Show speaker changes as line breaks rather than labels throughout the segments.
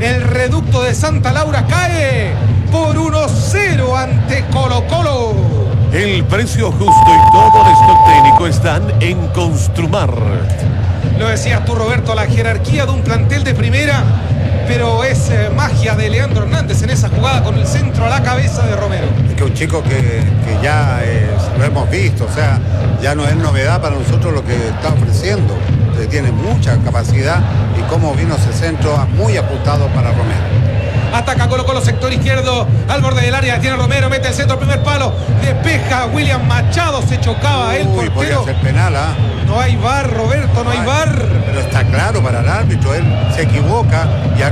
El reducto de Santa Laura cae por 1-0 ante Colo-Colo.
El precio justo y todo el stock técnico están en Construmar.
Lo decías tú, Roberto, la jerarquía de un plantel de primera, pero es magia de Leandro Hernández en esa jugada con el centro a la cabeza de Romero.
Es que un chico que ya lo hemos visto, o sea, ya no es novedad para nosotros lo que está ofreciendo. Tiene mucha capacidad y como vino ese centro muy ajustado para Romero.
Ataca Colo-Colo, sector izquierdo, al borde del área, tiene Romero, mete el centro, primer palo, despeja William Machado, se chocaba el portero.
Podría ser penal, ¿ah?
No hay VAR, Roberto, no hay VAR.
Pero está claro para el árbitro, él se equivoca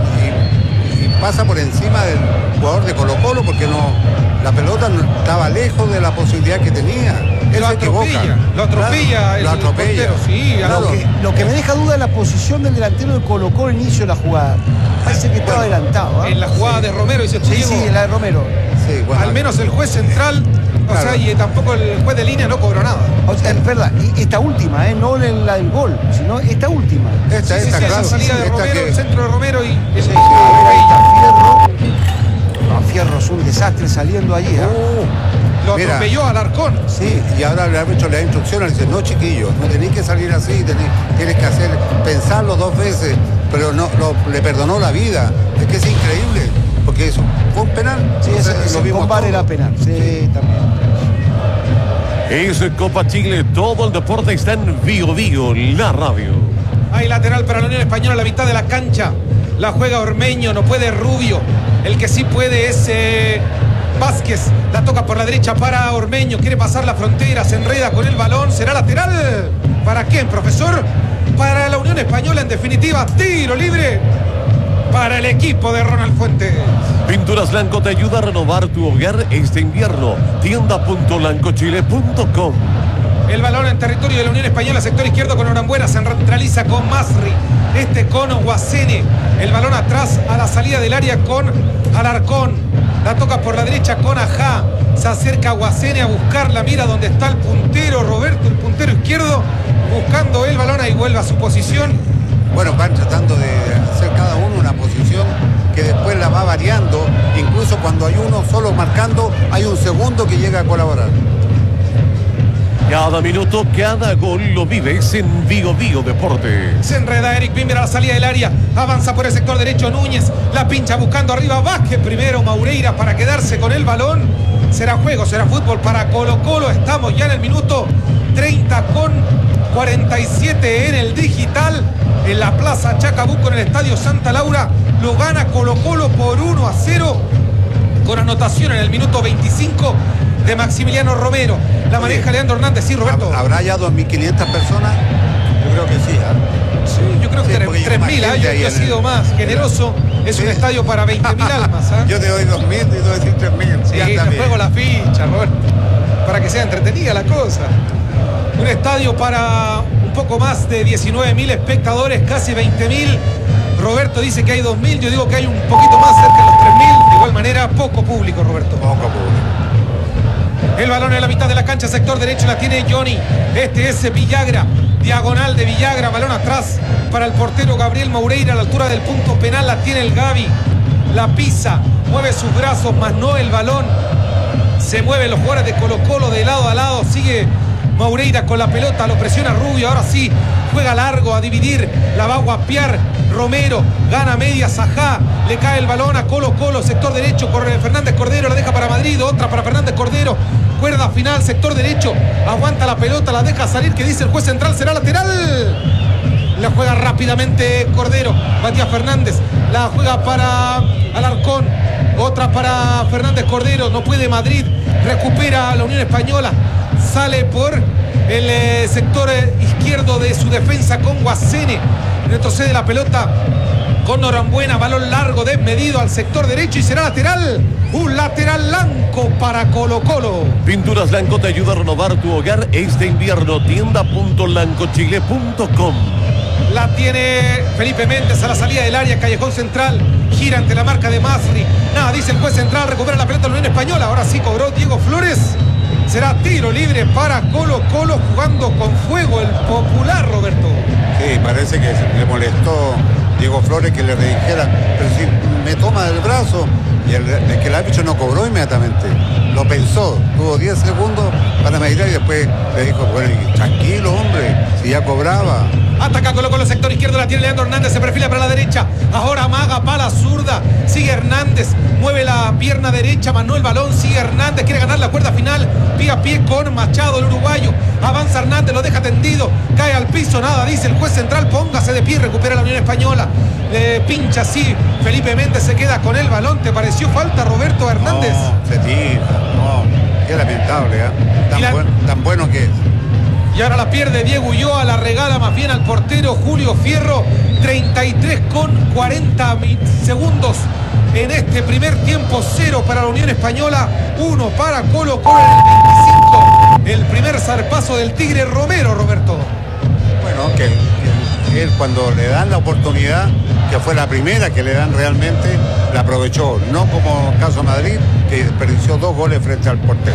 y pasa por encima del jugador de Colo-Colo porque la pelota estaba lejos de la posibilidad que tenía. Él se equivoca.
Lo atropella,
claro,
el portero, sí.
Claro.
Lo que me deja duda es la posición del delantero de Colo-Colo al inicio de la jugada. Parece que estaba adelantado.
En la jugada de Romero, dice
Sí, en la de Romero.
Sí, bueno.
Al menos el juez central,
claro.
O sea, y tampoco el juez de línea no cobró nada.
O sea, es verdad, esta última, no la del gol, sino esta última.
Esta,
Esa
claro.
salida de Romero, el centro de Romero y
A ver, ahí está Fierro. No, Fierro es un desastre saliendo allí.
lo
Mira.
atropelló al Alarcón.
Sí, y ahora el árbitro le da instrucciones, le dice, no chiquillos, no tenéis que salir así, tienes que pensarlo 2 veces, pero le perdonó la vida. Es que es increíble, porque eso fue un penal.
Sí,
Entonces,
ese VAR era penal. Sí, también.
Es Copa Chile, todo el deporte está en Vigo Vigo, la radio.
Hay lateral para la Unión Española a la mitad de la cancha. La juega Ormeño, no puede Rubio. El que sí puede es Vázquez. La toca por la derecha para Ormeño. Quiere pasar la frontera, se enreda con el balón. ¿Será lateral? ¿Para quién, profesor? Para la Unión Española, en definitiva. Tiro libre para el equipo de Ronald Fuentes.
Pinturas Blanco te ayuda a renovar tu hogar este invierno. Tienda.blancochile.com.
El balón en territorio de la Unión Española, sector izquierdo con Orambuena, se centraliza con Masri, con Guacene. El balón atrás a la salida del área con Alarcón. La toca por la derecha con Ajá. Se acerca Guacene a buscarla, mira dónde está el puntero, Roberto, el puntero izquierdo, buscando el balón, ahí vuelve a su posición.
Bueno, van tratando de hacer cada uno una posición que después la va variando. Incluso cuando hay uno solo marcando, hay un segundo que llega a colaborar.
Cada minuto, cada gol lo vives en Vigo Vigo Deportes.
Se enreda Eric Bimber a la salida del área. Avanza por el sector derecho Núñez. La pincha buscando arriba Vázquez. Primero Maureira para quedarse con el balón. Será juego, será fútbol para Colo-Colo. Estamos ya en el minuto 30 con 47 en el digital. En la Plaza Chacabuco, en el Estadio Santa Laura. Lo gana Colo-Colo por 1-0. Con anotación en el minuto 25 de Maximiliano Romero. La maneja Leandro Hernández, sí, Roberto.
¿Habrá ya 2.500 personas? Yo creo que sí.
Sí, yo creo que 3.000, yo he sido más generoso. Es un estadio para 20.000 almas.
Yo te doy 2.000 y te doy 3.000.
Sí, te juego la ficha, Roberto, para que sea entretenida la cosa. Un estadio para un poco más de 19.000 espectadores, casi 20.000. Roberto dice que hay 2.000, yo digo que hay un poquito más, cerca de los 3.000. De igual manera, poco público, Roberto.
Poco público.
El balón en la mitad de la cancha, sector derecho, la tiene Johnny. Este es Villagra, diagonal de Villagra, balón atrás para el portero Gabriel Maureira a la altura del punto penal. La tiene el Gavi, la pisa, mueve sus brazos, más no el balón. Se mueven los jugadores de Colo-Colo de lado a lado, sigue Maureira con la pelota, lo presiona Rubio, ahora sí, juega largo a dividir, la va a guapear Romero, gana media Sajá, le cae el balón a Colo-Colo, sector derecho, corre Fernández Cordero, la deja para Madrid, otra para Fernández Cordero, cuerda final, sector derecho, aguanta la pelota, la deja salir, que dice el juez central, será lateral. La juega rápidamente Cordero, Matías Fernández, la juega para Alarcón, otra para Fernández Cordero, no puede Madrid, recupera a la Unión Española, sale por el sector izquierdo de su defensa con Guacene, retrocede la pelota con Norambuena, balón largo desmedido al sector derecho y será lateral, un lateral blanco para Colo-Colo.
Pinturas Blanco te ayuda a renovar tu hogar este invierno. Tienda.blancochile.com.
La tiene Felipe Méndez a la salida del área, callejón central, gira ante la marca de Masri. Nada, dice el juez central, recupera la pelota en la Unión Española. Ahora sí cobró Diego Flores. Será tiro libre para Colo-Colo, jugando con fuego el popular, Roberto.
Sí, parece que le molestó Diego Flores que le redijera, pero sí, me toma del brazo. Y es que el árbitro no cobró inmediatamente. Lo pensó, tuvo 10 segundos para meditar y después le dijo, bueno, tranquilo, hombre, si ya cobraba.
Ataca Colo-Colo, sector izquierdo, la tiene Leandro Hernández, se perfila para la derecha. Ahora amaga pala zurda, sigue Hernández, mueve la pierna derecha, Manuel el balón, sigue Hernández, quiere ganar la cuerda final, pie a pie con Machado, el uruguayo. Avanza Hernández, lo deja tendido, cae al piso, nada, dice el juez central, póngase de pie, recupera la Unión Española. Le pincha así, Felipe Méndez se queda con el balón. ¿Te pareció falta, Roberto Hernández?
No, se tira, no, qué lamentable, ¿eh? Tan bueno que es.
Y ahora la pierde Diego Ulloa, la regala más bien al portero Julio Fierro. 33 con 40 segundos en este primer tiempo. 0 para la Unión Española, 1 para Colo-Colo en el 25. El primer zarpazo del Tigre Romero, Roberto.
Bueno, que él cuando le dan la oportunidad, que fue la primera que le dan realmente, la aprovechó. No como caso Madrid, que desperdició 2 goles frente al portero.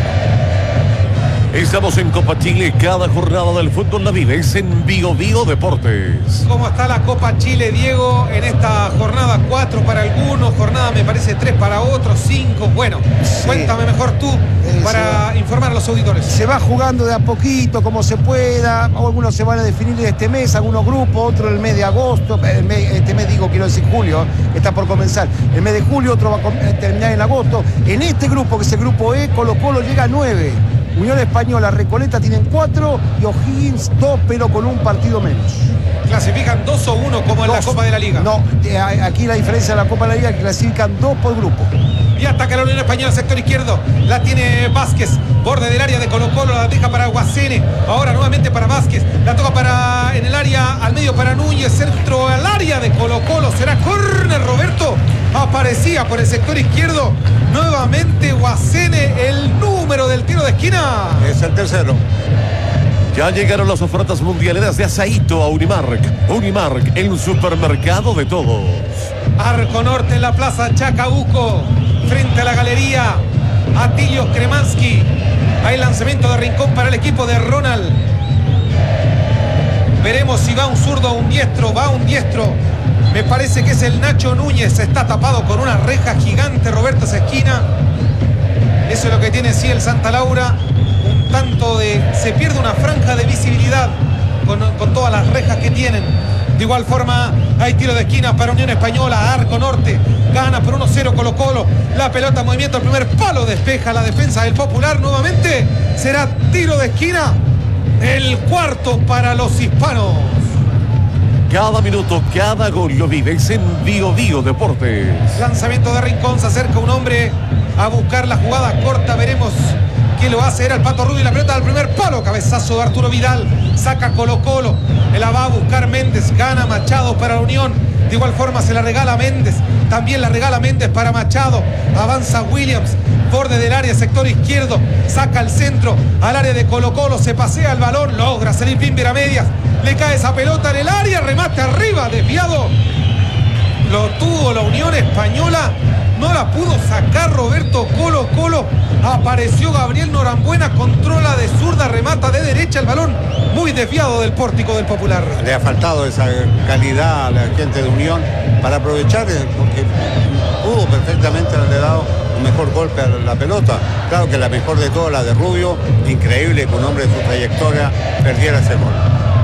Estamos en Copa Chile, cada jornada del fútbol la vives en Bio Bio Deportes.
¿Cómo está la Copa Chile, Diego? En esta jornada 4 para algunos, jornada me parece 3 para otros, 5. Bueno, sí. Cuéntame mejor tú para informar a los auditores.
Se va jugando de a poquito, como se pueda. Algunos se van a definir este mes, algunos grupos, otros el mes de agosto. Este mes digo, quiero decir julio, está por comenzar. El mes de julio, otro va a terminar en agosto. En este grupo, que es el grupo E, Colo-Colo llega a 9. Unión Española, Recoleta tienen 4 y O'Higgins 2, pero con un partido menos.
¿Clasifican 2 o 1 como en la Copa de la Liga?
No, aquí la diferencia de la Copa de la Liga es que clasifican 2 por grupo.
Y ataca la Unión Española, sector izquierdo. La tiene Vázquez, borde del área de Colo-Colo, la deja para Guasene. Ahora nuevamente para Vázquez. La toca en el área, al medio para Núñez. Centro al área de Colo-Colo. Será córner, Roberto. Aparecía por el sector izquierdo. Nuevamente Guasene, el número del tiro de esquina.
Es el tercero.
Ya llegaron las ofertas mundialeras de Asaíto a Unimark. Unimark, el supermercado de todos.
Arco Norte en la plaza Chacabuco, frente a la galería Atilio Kremansky. Hay lanzamiento de rincón para el equipo de Ronald. Veremos si va un zurdo o un diestro. Va un diestro. Me parece que es el Nacho Núñez. Está tapado con una reja gigante, Roberto, esa esquina. Eso es lo que tiene sí el Santa Laura. Un tanto se pierde una franja de visibilidad con todas las rejas que tienen. De igual forma hay tiro de esquina para Unión Española. Arco Norte gana por 1-0 Colo-Colo. La pelota en movimiento, el primer palo despeja la defensa del Popular. Nuevamente será tiro de esquina. El cuarto para los hispanos.
Cada minuto, cada gol lo vives en Bio Bio Deportes.
Lanzamiento de rincón, se acerca un hombre a buscar la jugada corta. Veremos quién lo hace. Era el Pato Rubio y la pelota del primer palo. Cabezazo de Arturo Vidal. Saca Colo-Colo. La va a buscar Méndez. Gana Machado para la Unión. De igual forma se la regala Méndez. También la regala Méndez para Machado. Avanza Williams. Borde del área, sector izquierdo. Saca al centro, al área de Colo-Colo. Se pasea el balón. Logra salir Pimber a medias. Le cae esa pelota en el área. Remate arriba, desviado. Lo tuvo la Unión Española. No la pudo sacar Roberto. Colo-Colo. Apareció Gabriel Norambuena. Controla de zurda. Remata de derecha el balón. Muy desviado del pórtico del Popular.
Le ha faltado esa calidad a la gente de Unión para aprovechar, porque pudo perfectamente haberle dado un mejor golpe a la pelota. Claro que la mejor de todas, la de Rubio. Increíble que un hombre de su trayectoria perdiera ese gol.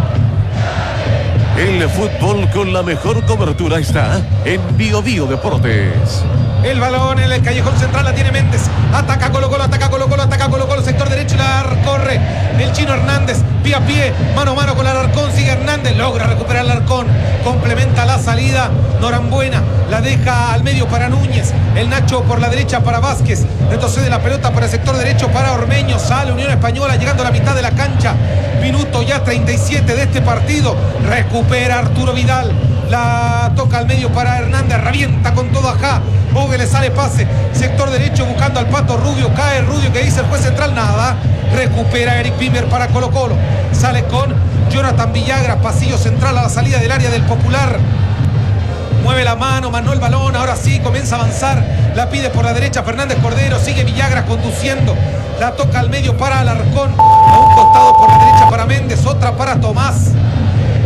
El fútbol con la mejor cobertura está en Bio Bio Deportes.
El balón en el callejón central la tiene Méndez. Ataca Colo-Colo, ataca Colo-Colo, ataca Colo-Colo. Sector derecho la corre el chino Hernández. Pie a pie, mano a mano con Alarcón. Sigue Hernández, logra recuperar Alarcón. Complementa la salida Norambuena. La deja al medio para Núñez. El Nacho por la derecha para Vázquez. Retrocede la pelota para el sector derecho para Ormeño. Sale Unión Española llegando a la mitad de la cancha. Minuto ya 37 de este partido. Recupera Arturo Vidal. La toca al medio para Hernández. Revienta con todo ajá. Bogue le sale pase. Sector derecho buscando al Pato Rubio. Cae Rubio, que dice el juez central. Nada. Recupera Eric Pimber para Colo-Colo. Sale con Jonathan Villagra. Pasillo central a la salida del área del Popular. Mueve la mano, mandó el balón. Ahora sí comienza a avanzar. La pide por la derecha Fernández Cordero. Sigue Villagra conduciendo. La toca al medio para Alarcón. A un costado por la derecha para Méndez. Otra para Tomás.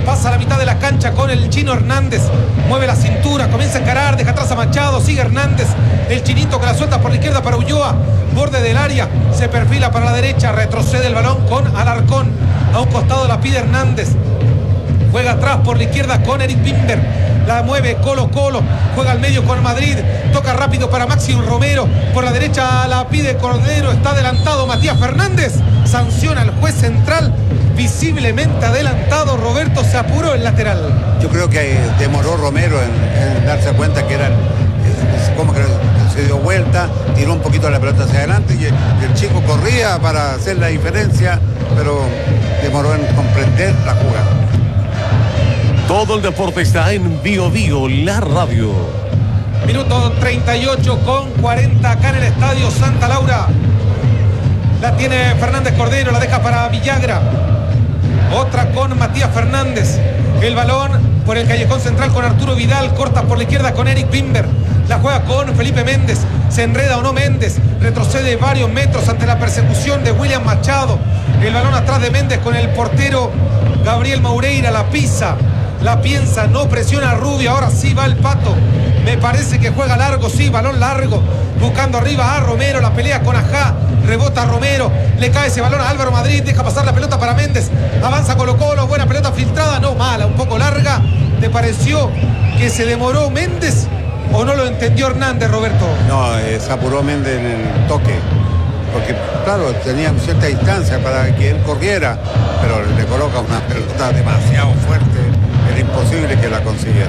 Pasa a la mitad de la cancha con el Chino Hernández. Mueve la cintura, comienza a encarar, deja atrás a Machado, sigue Hernández. El Chinito que la suelta por la izquierda para Ulloa. Borde del área, se perfila para la derecha, retrocede el balón con Alarcón. A un costado la pide Hernández. Juega atrás por la izquierda con Eric Bimber. La mueve Colo Colo, juega al medio con Madrid, toca rápido para Maxi Romero, por la derecha la pide Cordero, está adelantado Matías Fernández, sanciona al juez central, visiblemente adelantado. Roberto, se apuró el lateral.
Yo creo que demoró Romero en darse cuenta que era como que se dio vuelta, tiró un poquito la pelota hacia adelante y el chico corría para hacer la diferencia, pero demoró en comprender la jugada.
Todo el deporte está en Bio Bio, la radio.
Minuto 38 con 40 acá en el estadio Santa Laura. La tiene Fernández Cordero, la deja para Villagra. Otra con Matías Fernández. El balón por el callejón central con Arturo Vidal, corta por la izquierda con Eric Bimber. La juega con Felipe Méndez. Se enreda o no Méndez. Retrocede varios metros ante la persecución de William Machado. El balón atrás de Méndez con el portero Gabriel Moureira. La pisa. La piensa, no presiona a Rubio, ahora sí va el Pato. Me parece que juega largo, sí, balón largo. Buscando arriba a Romero, la pelea con Ajá. Rebota Romero, le cae ese balón a Álvaro Madrid, deja pasar la pelota para Méndez. Avanza Colo Colo, buena pelota filtrada, no, mala, un poco larga. ¿Te pareció que se demoró Méndez o no lo entendió Hernández, Roberto?
No, se apuró Méndez en el toque. Porque, claro, tenían cierta distancia para que él corriera, pero le coloca una pelota demasiado fuerte. Era imposible que la consiguiera.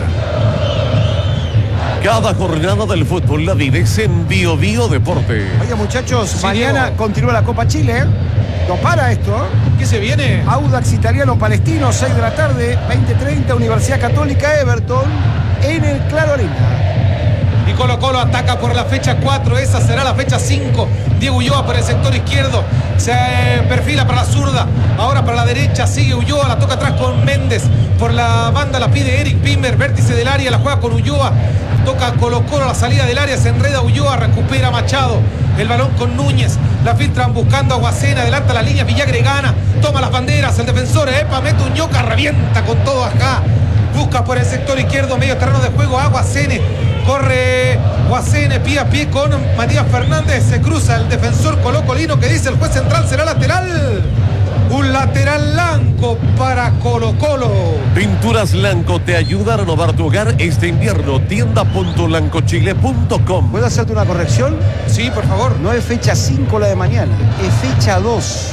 Cada jornada del fútbol la vives en Bio Bio Deporte.
Oye, muchachos,
Sí,
mañana
Diego.
continúa la Copa Chile. No para esto, ¿eh?
¿Qué se viene?
Audax Italiano Palestino, 6 de la tarde, 20:30, Universidad Católica Everton, en el Claro Arena.
Y Colo Colo ataca por la fecha 4, esa será la fecha 5. Diego Ulloa por el sector izquierdo, se perfila para la zurda, ahora para la derecha, sigue Ulloa, la toca atrás con Méndez. Por la banda la pide Eric Bimber, vértice del área, la juega con Ulloa. Toca Colo Colo a la salida del área, se enreda Ulloa, recupera Machado. El balón con Núñez, la filtran buscando a Guacena, adelanta la línea, Villagra gana, toma las banderas, el defensor, mete un ñoca, revienta con todo acá. Busca por el sector izquierdo, medio terreno de juego a Guacene. Corre Guacene pie a pie con Matías Fernández. Se cruza el defensor colocolino que dice el juez central será lateral. Un lateral blanco para Colo Colo.
Pinturas Lanco te ayuda a renovar tu hogar este invierno. Tienda.lancochile.com.
¿Puedo hacerte una corrección?
Sí, por favor.
No es fecha 5 la de mañana, es fecha 2.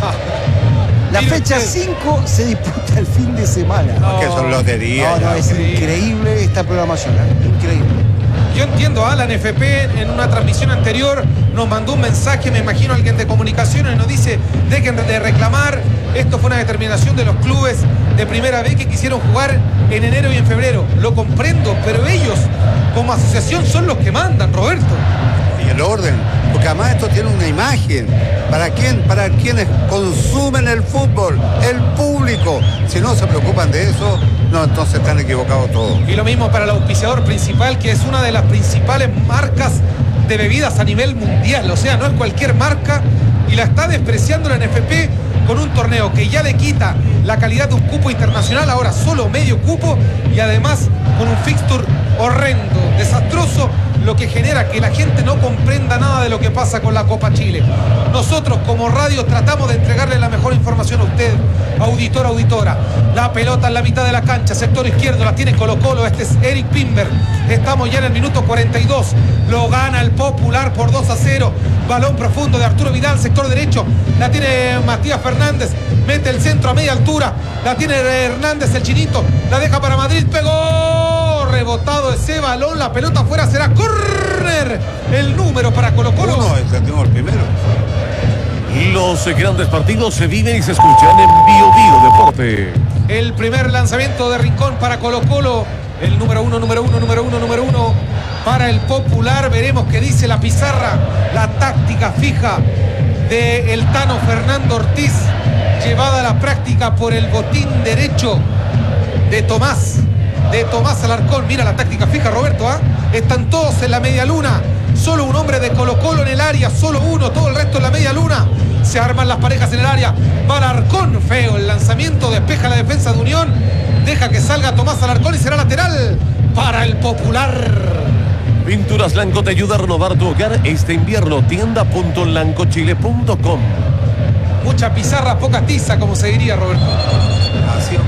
La
Mire
fecha
usted.
5 se disputa el fin de semana.
No.
Que son loterías.
No, no, es increíble esta programación, ¿eh? Increíble.
Yo entiendo, Alan FP en una transmisión anterior nos mandó un mensaje, me imagino alguien de comunicaciones, y nos dice, dejen de reclamar, esto fue una determinación de los clubes de primera vez que quisieron jugar en enero y en febrero. Lo comprendo, pero ellos como asociación son los que mandan, Roberto.
Y el orden, porque además esto tiene una imagen. ¿Para quién? Para quienes consumen el fútbol, el público. Si no se preocupan de eso, no, entonces están equivocados todos.
Y lo mismo para el auspiciador principal, que es una de las principales marcas de bebidas a nivel mundial. O sea, no es cualquier marca y la está despreciando la NFP con un torneo que ya le quita la calidad de un cupo internacional, ahora solo medio cupo y además con un fixture horrendo, desastroso, lo que genera que la gente no comprenda nada de lo que pasa con la Copa Chile. Nosotros como radio tratamos de entregarle la mejor información a usted, auditor, auditora. La pelota en la mitad de la cancha, sector izquierdo, la tiene Colo Colo, este es Eric Bimber. Estamos ya en el minuto 42, lo gana el Popular por 2-0. Balón profundo de Arturo Vidal, sector derecho, la tiene Matías Fernández, mete el centro a media altura, la tiene Hernández, el chinito, la deja para Madrid, pegó, rebotado ese balón, la pelota afuera, será córner, el número para Colo Colo.
Uno, el primero.
Los grandes partidos se viven y se escuchan en Bio Bio Deporte.
El primer lanzamiento de Rincón para Colo Colo, el número uno para el Popular. Veremos qué dice la pizarra, la táctica fija de el Tano Fernando Ortiz, llevada a la práctica por el botín derecho de Tomás Alarcón. Mira la táctica fija, Roberto, están todos en la media luna, solo un hombre de Colo Colo en el área, solo uno, todo el resto en la media luna. Se arman las parejas en el área. Va Alarcón, feo el lanzamiento, despeja la defensa de Unión. Deja que salga Tomás Alarcón y será lateral para el Popular.
Pinturas Lanco te ayuda a renovar tu hogar este invierno. Tienda.lancochile.com.
Mucha pizarra, poca tiza, como se diría, Roberto.
Así.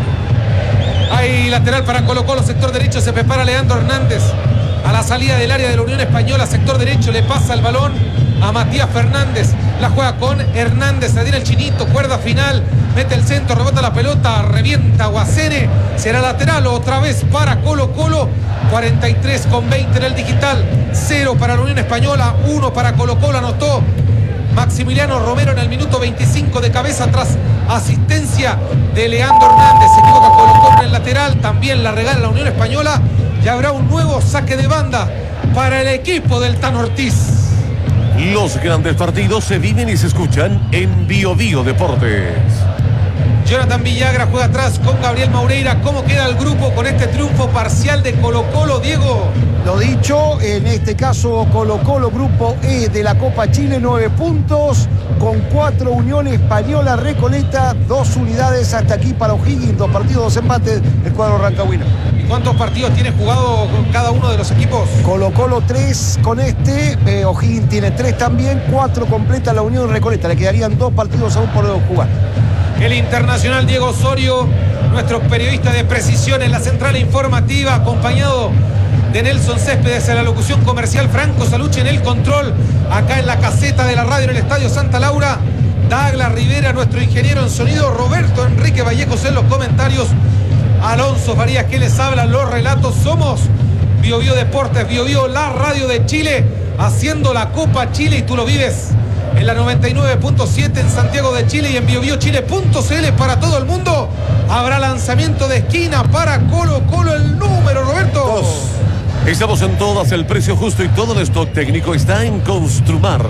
Hay lateral para Colo-Colo, sector derecho, se prepara Leandro Hernández. A la salida del área de la Unión Española, sector derecho, le pasa el balón a Matías Fernández. La juega con Hernández, se tira el chinito, cuerda final, mete el centro, rebota la pelota, revienta Guasene. Será lateral otra vez para Colo-Colo. 43,20 en el digital. 0 para la Unión Española, 1 para Colo-Colo, anotó Maximiliano Romero en el minuto 25 de cabeza tras asistencia de Leandro Hernández. Se equivoca Colo-Colo en el lateral, también la regala la Unión Española. Y habrá un nuevo saque de banda para el equipo del Tano Ortiz.
Los grandes partidos se viven y se escuchan en Bio Bio Deportes.
Jonathan Villagra juega atrás con Gabriel Maureira. ¿Cómo queda el grupo con este triunfo parcial de Colo-Colo, Diego?
Lo dicho, en este caso Colo-Colo, grupo E de la Copa Chile, 9 puntos, con 4 Unión Española, Recoleta, 2 unidades hasta aquí para O'Higgins, 2 partidos, 2 empates, el cuadro rancagüino.
¿Y cuántos partidos tiene jugado cada uno de los equipos?
Colo-Colo 3 con O'Higgins tiene 3 también, 4 completa la Unión Recoleta, le quedarían 2 partidos aún por jugar.
El internacional Diego Osorio, nuestro periodista de precisión en la central informativa, acompañado de Nelson Céspedes en la locución comercial, Franco Salucci en el control, acá en la caseta de la radio en el Estadio Santa Laura, Douglas Rivera, nuestro ingeniero en sonido, Roberto Enrique Vallejos en los comentarios, Alonso Farías que les habla, los relatos. Somos Bio Bio Deportes, Bio Bio, la radio de Chile, haciendo la Copa Chile, y tú lo vives en la 99.7 en Santiago de Chile y en biobiochile.cl para todo el mundo. Habrá lanzamiento de esquina para Colo-Colo, el número, Roberto.
2.
Estamos en todas, el precio justo y todo el stock técnico está en Construmart.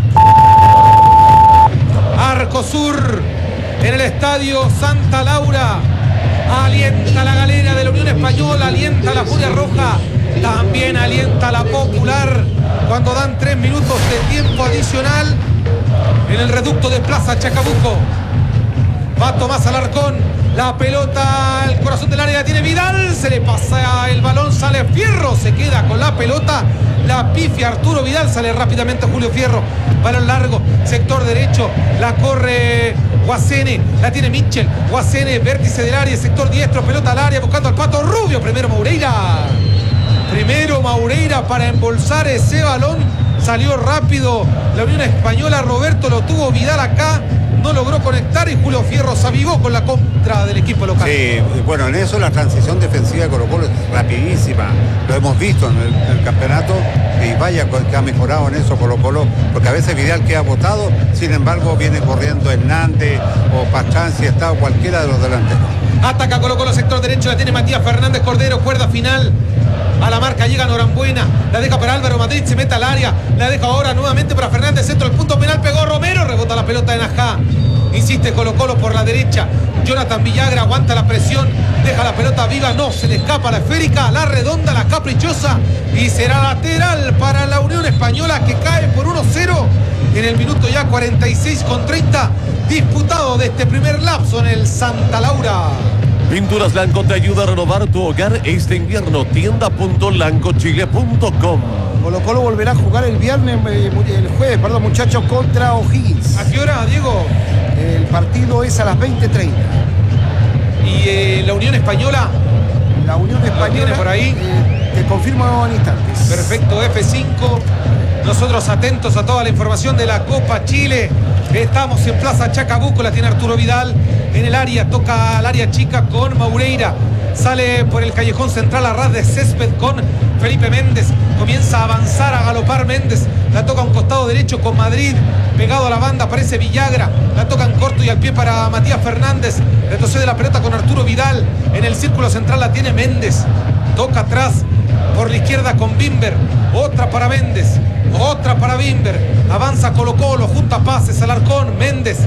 Arcosur en el Estadio Santa Laura. Alienta la galera de la Unión Española, alienta la Furia Roja, también alienta la Popular cuando dan 3 minutos de tiempo adicional en el reducto de Plaza Chacabuco. Va Tomás Alarcón, la pelota al corazón del área, la tiene Vidal, se le pasa el balón, sale Fierro, se queda con la pelota, la pifia Arturo Vidal, sale rápidamente Julio Fierro, balón largo, sector derecho, la corre Guasene, la tiene Mitchell, Guasene, vértice del área, sector diestro, pelota al área, buscando al Pato Rubio, primero Maureira para embolsar ese balón, salió rápido la Unión Española, Roberto, lo tuvo Vidal acá, no logró conectar y Julio Fierro se avivó con la contra del equipo local.
Sí, bueno, en eso la transición defensiva de Colo-Colo es rapidísima, lo hemos visto en el campeonato, y vaya que ha mejorado en eso Colo-Colo, porque a veces Vidal queda botado, sin embargo viene corriendo Hernández o Pastrán, si está cualquiera de los delanteros.
Ataca Colo-Colo, sector derecho, la tiene Matías Fernández Cordero, cuerda final. A la marca llega Norambuena, la deja para Álvaro Madrid, se mete al área, la deja ahora nuevamente para Fernández, centro del punto penal, pegó Romero, rebota la pelota de Najá, insiste Colo-Colo por la derecha, Jonathan Villagra aguanta la presión, deja la pelota viva, no, se le escapa la esférica, la redonda, la caprichosa, y será lateral para la Unión Española que cae por 1-0 en el minuto ya 46,30 disputado de este primer lapso en el Santa Laura.
Pinturas Lanco te ayuda a renovar tu hogar este invierno. Tienda.lancochile.com.
Colo-Colo volverá a jugar el jueves, muchachos, contra O'Higgins.
¿A qué hora, Diego?
El partido es a las 20:30.
¿Y la Unión Española?
La Unión Española
tiene por ahí.
Te confirmo en instantes.
Perfecto, F5. Nosotros atentos a toda la información de la Copa Chile. Estamos en Plaza Chacabuco, la tiene Arturo Vidal en el área, toca al área chica con Maureira, sale por el callejón central a ras de césped con Felipe Méndez, comienza a avanzar, a galopar Méndez, la toca a un costado derecho con Madrid, pegado a la banda aparece Villagra, la toca en corto y al pie para Matías Fernández, retrocede la pelota con Arturo Vidal, en el círculo central la tiene Méndez, toca atrás por la izquierda con Bimber, otra para Méndez, otra para Bimber, avanza Colo-Colo, junta pases, Alarcón, Méndez,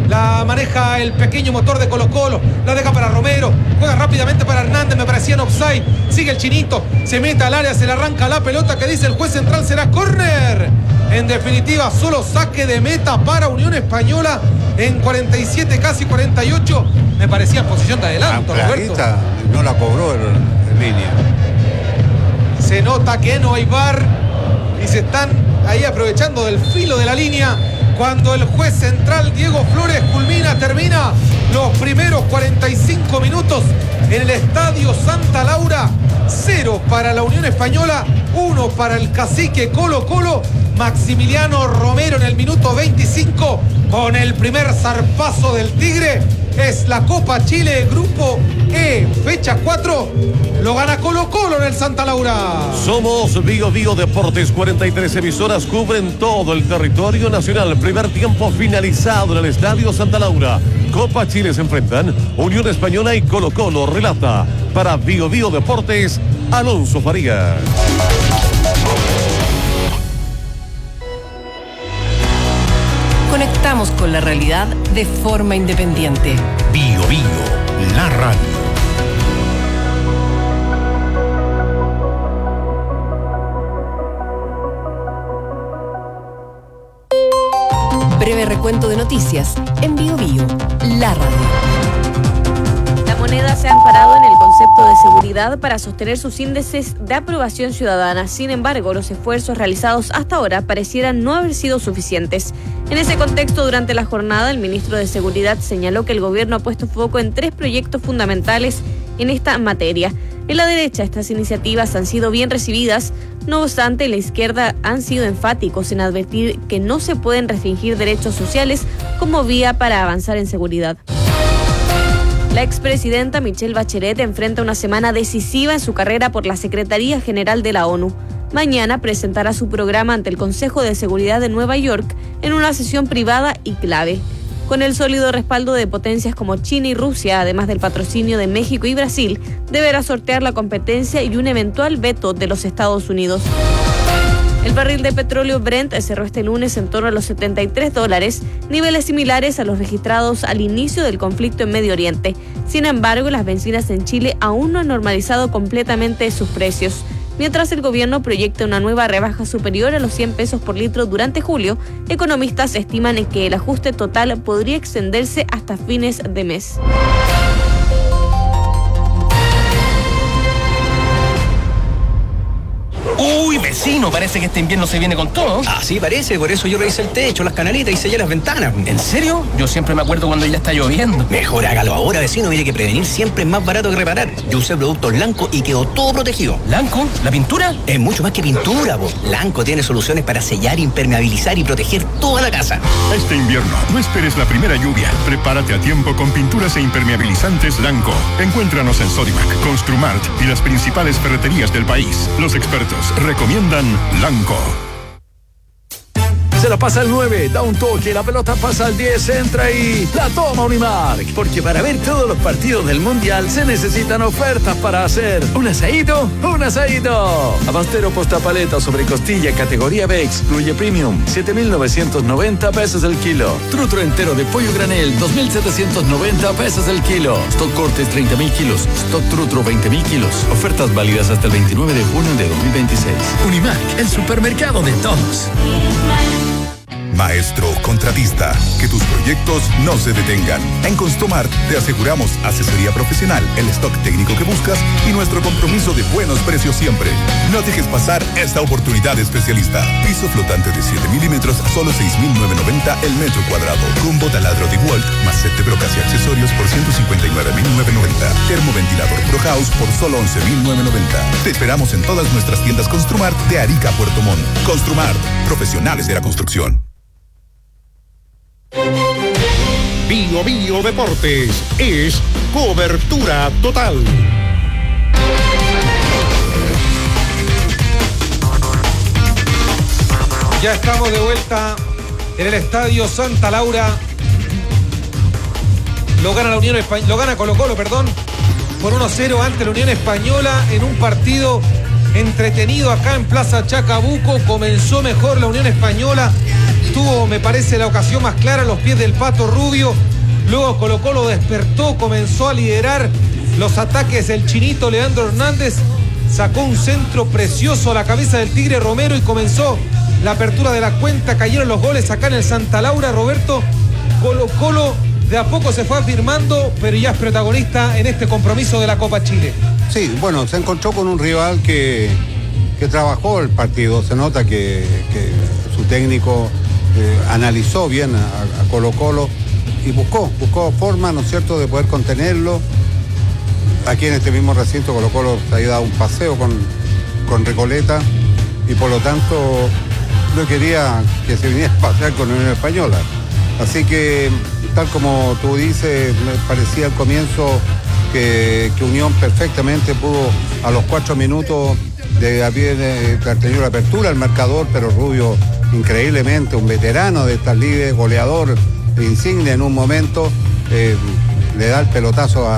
La maneja el pequeño motor de Colo-Colo. La deja para Romero. Juega rápidamente para Hernández. Me parecía en offside. Sigue el chinito. Se mete al área. Se le arranca la pelota que dice el juez central. Será córner. En definitiva, solo saque de meta para Unión Española. En 47, casi 48. Me parecía en posición de adelanto, Roberto.
No la cobró en línea.
Se nota que no hay VAR. Y se están ahí aprovechando del filo de la línea. Cuando el juez central Diego Flores termina los primeros 45 minutos en el Estadio Santa Laura. 0 para la Unión Española, 1 para el cacique Colo-Colo. Maximiliano Romero en el minuto 25 con el primer zarpazo del Tigre. Es la Copa Chile Grupo E, fecha 4. Lo gana Colo-Colo en el Santa Laura.
Somos Bio Bio Deportes. 43 emisoras cubren todo el territorio nacional. Primer tiempo finalizado en el Estadio Santa Laura. Copa Chile se enfrentan Unión Española y Colo-Colo. Relata para Bio Bio Deportes Alonso Farías.
Conectamos con la realidad de forma independiente.
Bio Bio, la radio.
Breve recuento de noticias en Bio Bio, la radio.
La moneda se ha amparado en el concepto de seguridad para sostener sus índices de aprobación ciudadana. Sin embargo, los esfuerzos realizados hasta ahora parecieran no haber sido suficientes. En ese contexto, durante la jornada, el ministro de Seguridad señaló que el gobierno ha puesto foco en 3 proyectos fundamentales en esta materia. En la derecha, estas iniciativas han sido bien recibidas. No obstante, la izquierda han sido enfáticos en advertir que no se pueden restringir derechos sociales como vía para avanzar en seguridad. La expresidenta Michelle Bachelet enfrenta una semana decisiva en su carrera por la Secretaría General de la ONU. Mañana presentará su programa ante el Consejo de Seguridad de Nueva York en una sesión privada y clave. Con el sólido respaldo de potencias como China y Rusia, además del patrocinio de México y Brasil, deberá sortear la competencia y un eventual veto de los Estados Unidos. El barril de petróleo Brent cerró este lunes en torno a los $73, niveles similares a los registrados al inicio del conflicto en Medio Oriente. Sin embargo, las bencinas en Chile aún no han normalizado completamente sus precios. Mientras el gobierno proyecta una nueva rebaja superior a los 100 pesos por litro durante julio, economistas estiman que el ajuste total podría extenderse hasta fines de mes.
Uy, vecino, parece que este invierno se viene con todo.
Así parece, por eso yo revisé el techo, las canalitas y sellé las ventanas.
¿En serio? Yo siempre me acuerdo cuando ya está lloviendo.
Mejor hágalo ahora, vecino, mire que prevenir siempre es más barato que reparar. Yo usé productos Lanco y quedó todo protegido.
¿Lanco? ¿La pintura?
Es mucho más que pintura, po. Lanco tiene soluciones para sellar, impermeabilizar y proteger toda la casa.
Este invierno, no esperes la primera lluvia. Prepárate a tiempo con pinturas e impermeabilizantes Lanco. Encuéntranos en Sodimac, Construmart y las principales ferreterías del país. Los expertos recomiendan Lanco.
Se la pasa al 9, da un toque, la pelota pasa al 10, entra y la toma Unimark. Porque para ver todos los partidos del Mundial se necesitan ofertas para hacer un asadito, un asadito. Avastero postapaleta sobre costilla categoría B excluye premium, 7.990 pesos el kilo. Trutro entero de pollo granel, 2.790 pesos el kilo. Stock cortes 30.000 kilos, stock trutro 20.000 kilos. Ofertas válidas hasta el 29 de junio de 2026. Unimark, el supermercado de todos.
Maestro contratista, que tus proyectos no se detengan. En Construmart te aseguramos asesoría profesional, el stock técnico que buscas y nuestro compromiso de buenos precios siempre. No dejes pasar esta oportunidad especialista. Piso flotante de 7 milímetros a solo 6.990 el metro cuadrado. Combo taladro de Walt más set de brocas y accesorios por 159.990. Termoventilador Pro House por solo 11.990. Te esperamos en todas nuestras tiendas Construmart de Arica a Puerto Montt. Construmart, profesionales de la construcción.
Bio Bio Deportes es cobertura total.
Ya estamos de vuelta en el Estadio Santa Laura. Lo gana Colo-Colo, por 1-0 ante la Unión Española en un partido entretenido acá en Plaza Chacabuco. Comenzó mejor la Unión Española, tuvo, me parece, la ocasión más clara, los pies del Pato Rubio. Luego Colo-Colo despertó, comenzó a liderar los ataques del chinito Leandro Hernández. Sacó un centro precioso a la cabeza del Tigre Romero y comenzó la apertura de la cuenta. Cayeron los goles acá en el Santa Laura, Roberto. Colo-Colo de a poco se fue afirmando, pero ya es protagonista en este compromiso de la Copa Chile.
Sí, bueno, se encontró con un rival que trabajó el partido. Se nota que su técnico analizó bien a Colo-Colo y buscó forma, ¿no es cierto?, de poder contenerlo. Aquí en este mismo recinto Colo-Colo se había dado un paseo con Recoleta y por lo tanto no quería que se viniera a pasear con Unión Española. Así que, tal como tú dices, me parecía al comienzo que Unión perfectamente pudo a los 4 minutos de haber tenido la apertura al marcador, pero Rubio, increíblemente, un veterano de estas ligas, goleador insigne en un momento, le da el pelotazo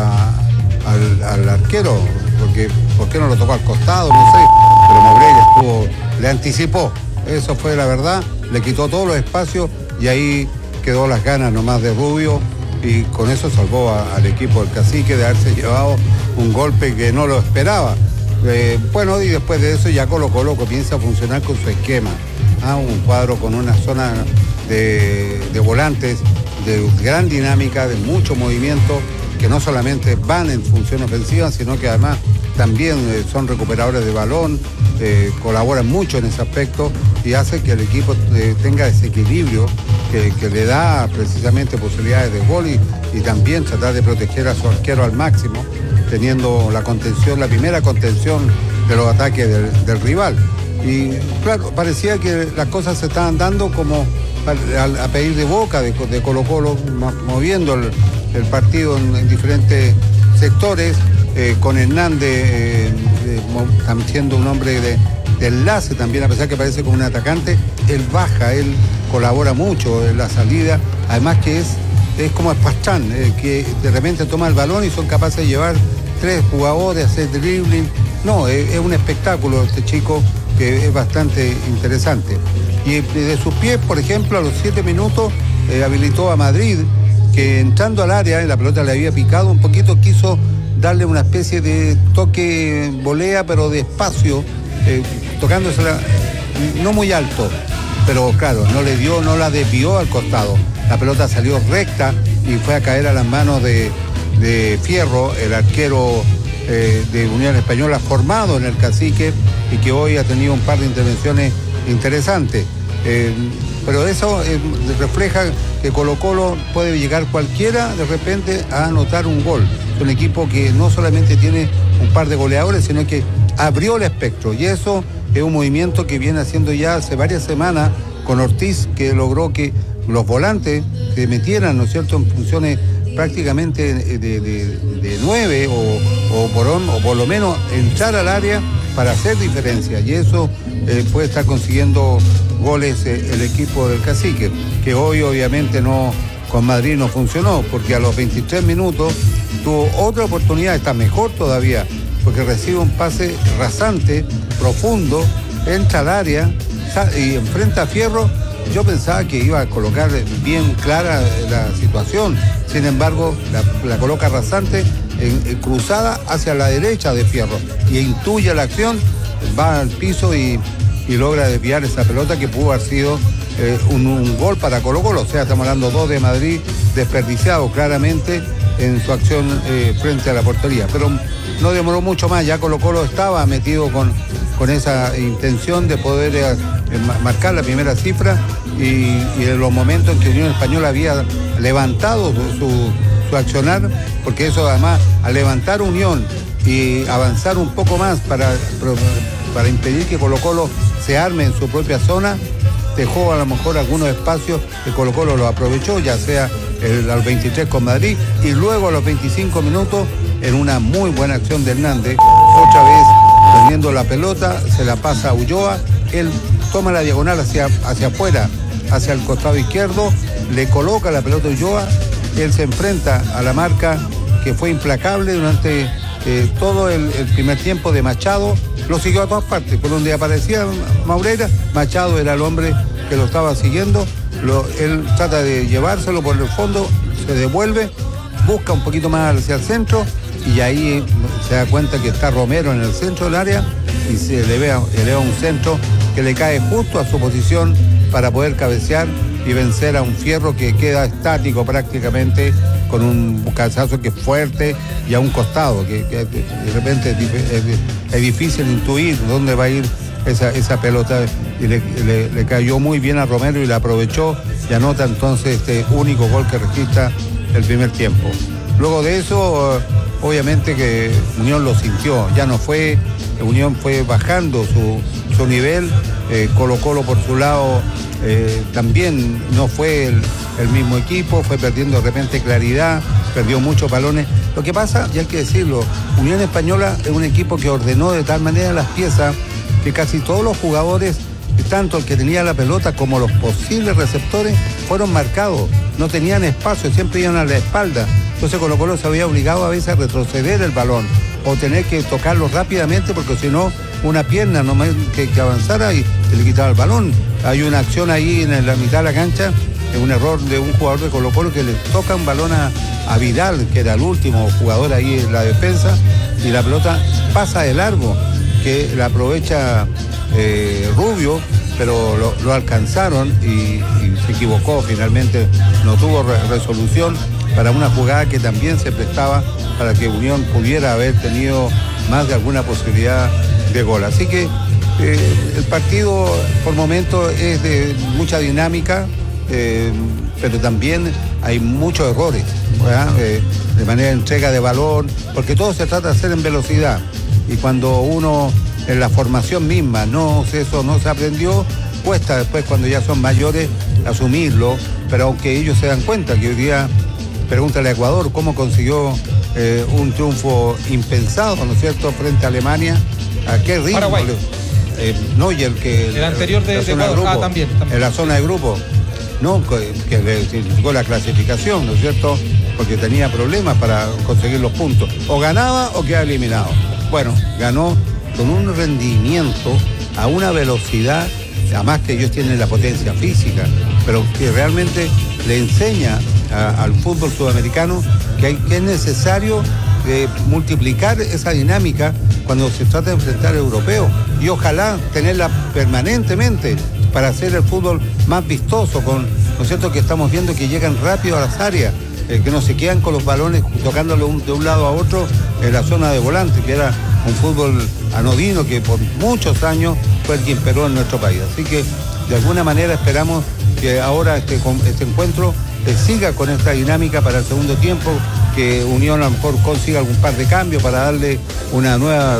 al arquero, porque ¿por qué no lo tocó al costado? No sé, pero Moreira le anticipó, eso fue la verdad, le quitó todos los espacios y ahí quedó las ganas nomás de Rubio y con eso salvó al equipo del Cacique de haberse llevado un golpe que no lo esperaba. Bueno, y después de eso ya Colo-Colo comienza a funcionar con su esquema, un cuadro con una zona de volantes de gran dinámica, de mucho movimiento, que no solamente van en función ofensiva, sino que además también son recuperadores de balón, colaboran mucho en ese aspecto y hace que el equipo tenga ese equilibrio que le da precisamente posibilidades de gol y también tratar de proteger a su arquero al máximo, teniendo la contención, la primera contención de los ataques del rival. Y claro, parecía que las cosas se estaban dando como a pedir de boca de Colo-Colo, moviendo el partido en diferentes sectores, con Hernández siendo un hombre de enlace también, a pesar que parece como un atacante, él baja, él colabora mucho en la salida, además que es como el Pastrán, que de repente toma el balón y son capaces de llevar 3 jugadores, hacer dribbling. No, es un espectáculo este chico que es bastante interesante. Y de sus pies, por ejemplo, a los 7 minutos habilitó a Madrid, que entrando al área, la pelota le había picado un poquito, quiso darle una especie de toque volea, pero despacio, tocándosela no muy alto, pero claro, no la desvió al costado. La pelota salió recta y fue a caer a las manos de Fierro, el arquero de Unión Española formado en el Cacique y que hoy ha tenido un par de intervenciones interesantes. Pero eso refleja que Colo-Colo puede llegar cualquiera de repente a anotar un gol. Es un equipo que no solamente tiene un par de goleadores, sino que abrió el espectro. Y eso es un movimiento que viene haciendo ya hace varias semanas con Ortiz, que logró que los volantes se metieran, ¿no es cierto?, en funciones prácticamente de 9 o por lo menos entrar al área para hacer diferencia. Y eso puede estar consiguiendo goles el equipo del Cacique, que hoy obviamente con Madrid no funcionó, porque a los 23 minutos tuvo otra oportunidad, está mejor todavía, porque recibe un pase rasante, profundo, entra al área y enfrenta a Fierro. Yo pensaba que iba a colocar bien clara la situación, sin embargo la coloca rasante cruzada hacia la derecha de Fierro y intuye la acción, va al piso y logra desviar esa pelota que pudo haber sido un gol para Colo-Colo. O sea, estamos hablando 2 de Madrid desperdiciado claramente en su acción frente a la portería. Pero no demoró mucho más, ya Colo-Colo estaba metido con esa intención de poder marcar la primera cifra y en los momentos en que Unión Española había levantado su accionar, porque eso además, al levantar Unión y avanzar un poco más para impedir que Colo-Colo se arme en su propia zona, dejó a lo mejor algunos espacios que Colo-Colo lo aprovechó, ya sea al 23 con Madrid y luego a los 25 minutos en una muy buena acción de Hernández, otra vez teniendo la pelota, se la pasa a Ulloa, él toma la diagonal hacia afuera, hacia el costado izquierdo, le coloca la pelota a Ulloa, él se enfrenta a la marca que fue implacable durante todo el primer tiempo de Machado, lo siguió a todas partes, por donde aparecía Moreira, Machado era el hombre que lo estaba siguiendo él trata de llevárselo por el fondo, se devuelve, busca un poquito más hacia el centro y ahí se da cuenta que está Romero en el centro del área y se eleva un centro que le cae justo a su posición para poder cabecear y vencer a un Fierro que queda estático prácticamente, con un cabezazo que es fuerte y a un costado, que de repente es difícil intuir dónde va a ir esa pelota, y le cayó muy bien a Romero y la aprovechó y anota entonces este único gol que registra el primer tiempo. Luego de eso, obviamente que Unión lo sintió, ya no fue, Unión fue bajando su nivel, Colo-Colo por su lado también no fue el mismo equipo, fue perdiendo de repente claridad, perdió muchos balones. Lo que pasa, y hay que decirlo, Unión Española es un equipo que ordenó de tal manera las piezas que casi todos los jugadores, tanto el que tenía la pelota como los posibles receptores, fueron marcados, no tenían espacio, siempre iban a la espalda. Entonces Colo-Colo se había obligado a veces a retroceder el balón o tener que tocarlo rápidamente, porque si no, una pierna nomás que avanzara y se le quitaba el balón. Hay una acción ahí en la mitad de la cancha, es un error de un jugador de Colo-Colo que le toca un balón a Vidal, que era el último jugador ahí en la defensa, y la pelota pasa de largo, que la aprovecha Rubio, pero lo alcanzaron y se equivocó finalmente, no tuvo resolución para una jugada que también se prestaba para que Unión pudiera haber tenido más de alguna posibilidad de gol. Así que el partido por momentos es de mucha dinámica, pero también hay muchos errores, de manera de entrega de balón, porque todo se trata de hacer en velocidad, y cuando uno en la formación misma eso no se aprendió, cuesta después cuando ya son mayores asumirlo, pero aunque ellos se dan cuenta que hoy día, pregúntale a Ecuador cómo consiguió un triunfo impensado, ¿no es cierto?, frente a Alemania, a qué ritmo.
Paraguay.
El
anterior de Ecuador, también.
En la zona de grupo, no, que le significó la clasificación, ¿no es cierto?, porque tenía problemas para conseguir los puntos, o ganaba o quedaba eliminado. Bueno, ganó con un rendimiento a una velocidad, además que ellos tienen la potencia física, pero que realmente le enseña al fútbol sudamericano que es necesario multiplicar esa dinámica cuando se trata de enfrentar al europeo, y ojalá tenerla permanentemente para hacer el fútbol más vistoso, ¿no es cierto?, que estamos viendo que llegan rápido a las áreas, que no se quedan con los balones tocándolo de un lado a otro en la zona de volante, que era un fútbol anodino que por muchos años fue el que imperó en nuestro país. Así que de alguna manera esperamos que ahora este encuentro siga con esta dinámica para el segundo tiempo, que Unión a lo mejor consiga algún par de cambios para darle una nueva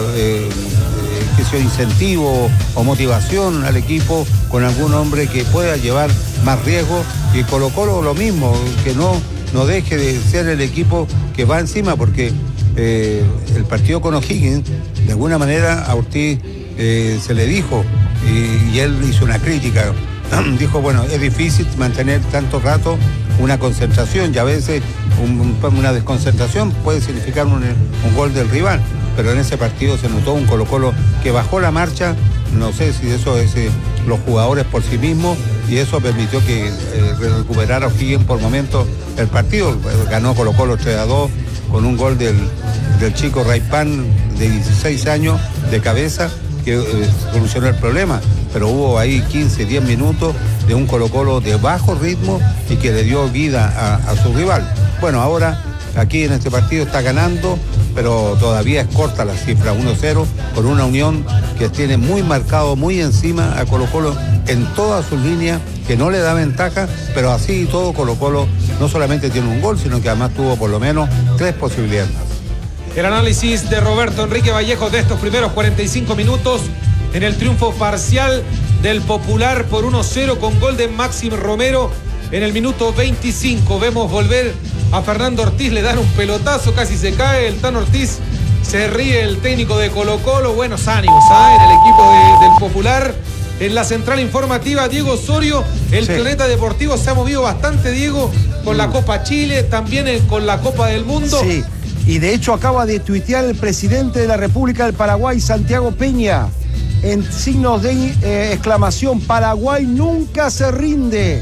incentivo o motivación al equipo, con algún hombre que pueda llevar más riesgo, y Colo-Colo lo mismo, que no deje de ser el equipo que va encima, porque el partido con O'Higgins, de alguna manera a Ortiz se le dijo, y él hizo una crítica, dijo, bueno, es difícil mantener tanto rato una concentración, y a veces una desconcentración puede significar un gol del rival, pero en ese partido se notó un Colo-Colo que bajó la marcha, no sé si eso es los jugadores por sí mismos, y eso permitió que recuperara O'Higgins por momentos el partido. Ganó Colo-Colo 3-2 con un gol del chico Raipan de 16 años de cabeza, que solucionó el problema, pero hubo ahí 15-10 minutos de un Colo-Colo de bajo ritmo y que le dio vida a su rival. Bueno, ahora aquí en este partido está ganando, pero todavía es corta la cifra, 1-0, con una Unión que tiene muy marcado, muy encima a Colo-Colo en todas sus líneas, que no le da ventaja, pero así y todo Colo-Colo no solamente tiene un gol, sino que además tuvo por lo menos 3 posibilidades más.
El análisis de Roberto Enrique Vallejo de estos primeros 45 minutos en el triunfo parcial del Popular por 1-0 con gol de Máximo Romero en el minuto 25. Vemos volver a Fernando Ortiz, le dan un pelotazo, casi se cae el Tan Ortiz, se ríe el técnico de Colo-Colo. Buenos ánimos en el equipo del Popular. En la central informativa, Diego Osorio, el Planeta Deportivo se ha movido bastante, Diego, con la Copa Chile, también con la Copa del Mundo.
Sí, y de hecho acaba de tuitear el presidente de la República del Paraguay, Santiago Peña, en signos de exclamación: Paraguay nunca se rinde.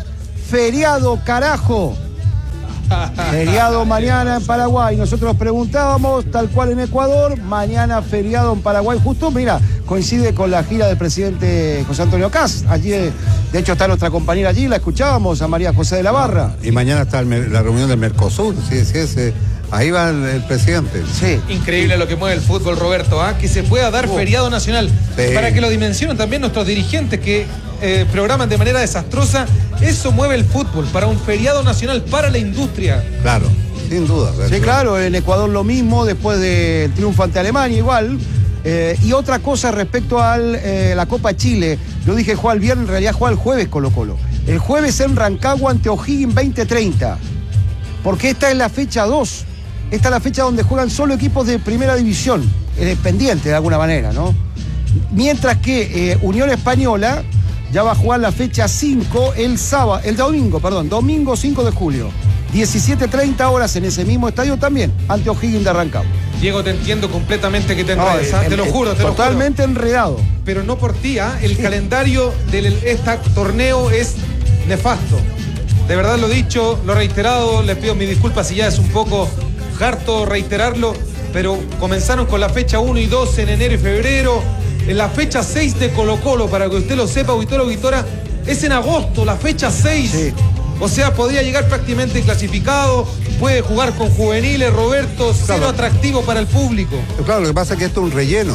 feriado, carajo. Feriado mañana en Paraguay. Nosotros preguntábamos, tal cual en Ecuador, mañana feriado en Paraguay. Justo, mira, coincide con la gira del presidente José Antonio Kast. Allí, de hecho, está nuestra compañera allí, la escuchábamos, a María José de la Barra.
Y mañana está la reunión del Mercosur, ahí va el presidente.
Sí.
Increíble lo que mueve el fútbol, Roberto, que se pueda dar feriado nacional.
Sí.
Para que lo dimensionen también nuestros dirigentes que programan de manera desastrosa. Eso mueve el fútbol, para un feriado nacional para la industria.
Claro, sin duda.
Sí, claro, en Ecuador lo mismo, después del triunfo ante Alemania igual. Y otra cosa respecto a la Copa Chile, yo dije juega el viernes, en realidad juega el jueves Colo-Colo. El jueves en Rancagua ante O'Higgins 20:30, porque esta es la fecha 2. Esta es la fecha donde juegan solo equipos de primera división, pendiente de alguna manera, ¿no? Mientras que Unión Española ya va a jugar la fecha 5 domingo 5 de julio. 17:30 horas en ese mismo estadio también, ante O'Higgins de Rancagua.
Diego, te entiendo completamente que te enredes, te lo juro,
totalmente enredado.
Pero no por ti, el calendario de este torneo es nefasto. De verdad lo dicho, lo reiterado, les pido mis disculpas si ya es un poco harto reiterarlo, pero comenzaron con la fecha 1 y 2 en enero y febrero. En la fecha 6 de Colo-Colo, para que usted lo sepa, auditor, auditora, es en agosto, la fecha 6. Sí. O sea, podría llegar prácticamente clasificado, puede jugar con juveniles, Roberto, cero atractivo para el público.
Claro, lo que pasa es que esto es un relleno,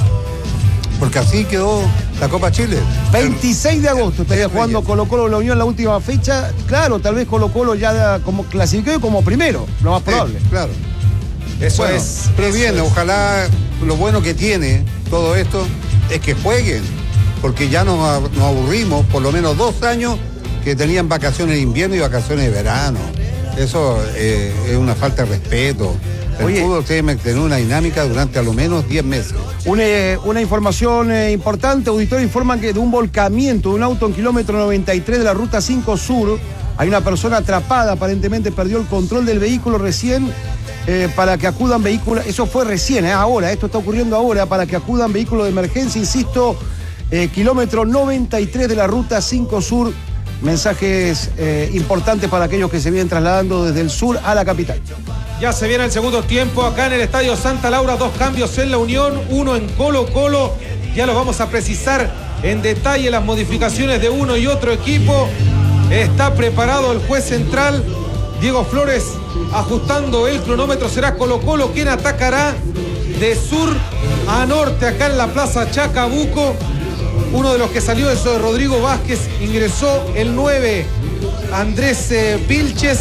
porque así quedó la Copa Chile.
26 de agosto estaría jugando Colo-Colo la Unión en la última fecha. Claro, tal vez Colo-Colo ya como clasificó como primero, lo más probable.
Claro.
Eso es.
Pero bien, ojalá, lo bueno que tiene todo esto es que jueguen, porque ya nos aburrimos, por lo menos 2 años que tenían vacaciones de invierno y vacaciones de verano. Eso es una falta de respeto. El fútbol tiene que tener una dinámica durante a lo menos 10 meses.
Una información importante, auditores informan que de un volcamiento de un auto en kilómetro 93 de la ruta 5 Sur, hay una persona atrapada, aparentemente perdió el control del vehículo recién, para que acudan vehículos, eso fue recién, ahora, esto está ocurriendo ahora, para que acudan vehículos de emergencia, insisto, kilómetro 93 de la ruta 5 Sur. Mensajes importantes para aquellos que se vienen trasladando desde el sur a la capital.
Ya se viene el segundo tiempo acá en el Estadio Santa Laura, 2 cambios en la Unión, 1 en Colo-Colo. Ya lo vamos a precisar en detalle las modificaciones de uno y otro equipo. Está preparado el juez central, Diego Flores, ajustando el cronómetro. Será Colo-Colo quien atacará de sur a norte acá en la Plaza Chacabuco. Uno de los que salió es Rodrigo Vázquez, ingresó el 9, Andrés Vilches,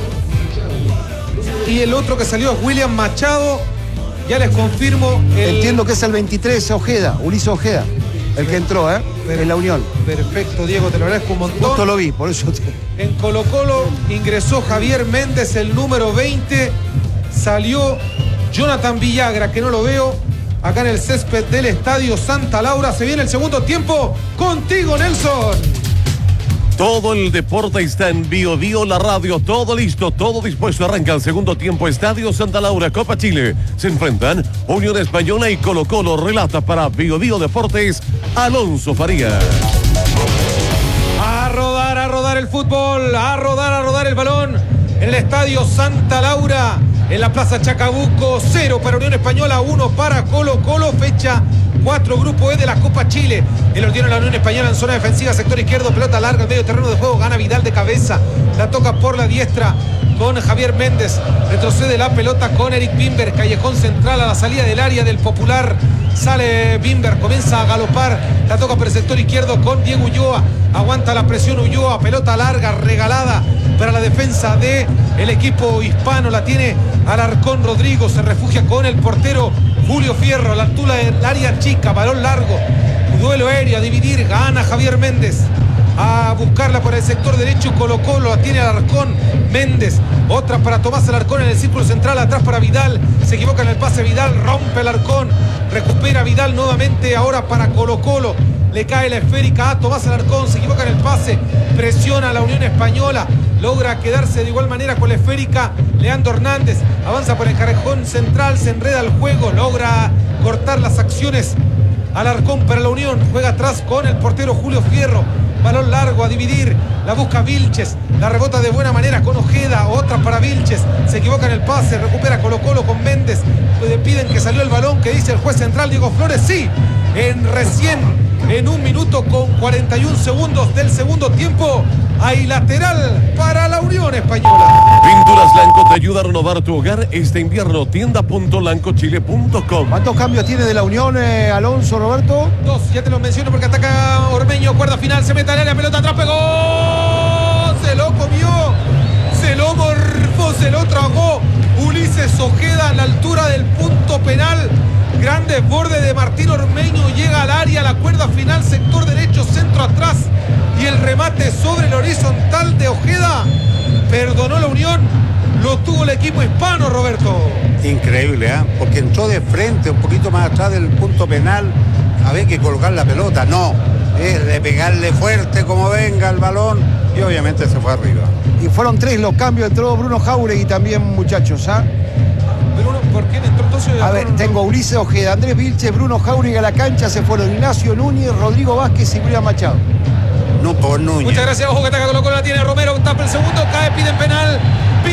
y el otro que salió es William Machado. Ya les confirmo.
Entiendo que es el 23, Ojeda, Ulises Ojeda, el que entró, en la Unión.
Perfecto, Diego, te lo agradezco un montón.
Justo lo vi, por eso.
En Colo-Colo ingresó Javier Méndez, el número 20, salió Jonathan Villagra, que no lo veo, acá en el césped del Estadio Santa Laura. Se viene el segundo tiempo. Contigo, Nelson.
Todo el deporte está en Bio Bio, la radio, todo listo, todo dispuesto. Arranca el segundo tiempo. Estadio Santa Laura, Copa Chile. Se enfrentan Unión Española y Colo-Colo. Relata para Bio Bio Deportes, Alonso Farías.
A rodar el fútbol, a rodar el balón en el Estadio Santa Laura, en la Plaza Chacabuco. 0 para Unión Española, 1 para Colo-Colo. Fecha 4, grupo E de la Copa Chile. El ordeno de la Unión Española en zona defensiva, sector izquierdo, pelota larga, medio terreno de juego, gana Vidal de cabeza, la toca por la diestra con Javier Méndez, retrocede la pelota con Eric Bimber, callejón central a la salida del área del Popular, sale Bimber, comienza a galopar, la toca por el sector izquierdo con Diego Ulloa, aguanta la presión Ulloa, pelota larga, regalada para la defensa de el equipo hispano, la tiene Alarcón Rodrigo, se refugia con el portero Julio Fierro, a la altura del área chica, balón largo, duelo aéreo, a dividir, gana Javier Méndez, a buscarla por el sector derecho, Colo-Colo, la tiene Alarcón, Méndez, otra para Tomás Alarcón en el círculo central, atrás para Vidal, se equivoca en el pase Vidal, rompe Alarcón, recupera Vidal nuevamente, ahora para Colo-Colo, le cae la esférica a Tomás Alarcón, se equivoca en el pase, presiona a la Unión Española, logra quedarse de igual manera con la esférica Leandro Hernández, avanza por el callejón central, se enreda el juego, logra cortar las acciones Alarcón para la Unión. Juega atrás con el portero Julio Fierro. Balón largo a dividir. La busca Vilches. La rebota de buena manera con Ojeda. Otra para Vilches. Se equivoca en el pase. Recupera Colo-Colo con Méndez. Piden que salió el balón. Que dice el juez central Diego Flores. Sí. En 1 minuto con 41 segundos del segundo tiempo. Hay lateral para la Unión Española.
Pinturas Lanco te ayuda a renovar tu hogar este invierno. Tienda.lancochile.com.
¿Cuántos cambios tiene de la Unión, Alonso, Roberto?
2, ya te lo menciono porque ataca Ormeño, cuerda final, se mete al área, pelota atrás, pegó, se lo comió, se lo morfó, se lo tragó Ulises Ojeda a la altura del punto penal. Grande borde de Martín Ormeño, llega al área, la cuerda final, sector derecho, centro atrás y el remate sobre el horizontal de Ojeda. Perdonó la Unión, lo tuvo el equipo hispano, Roberto.
Increíble, ¿eh? Porque entró de frente, un poquito más atrás del punto penal. Había que colocar la pelota, no. Es de pegarle fuerte como venga el balón y obviamente se fue arriba.
Y fueron 3 los cambios, entró Bruno Jauregui también, muchachos, ¿ah?
Bruno, ¿por qué entró entonces?
A ver, tengo Ulises Ojeda, Andrés Vilches, Bruno Jauregui a la cancha, se fueron Ignacio Núñez, Rodrigo Vázquez y Brian Machado.
No por Núñez.
Muchas gracias, ojo que ataca Colo-Colo, la tiene Romero, tapa el segundo, cae, piden penal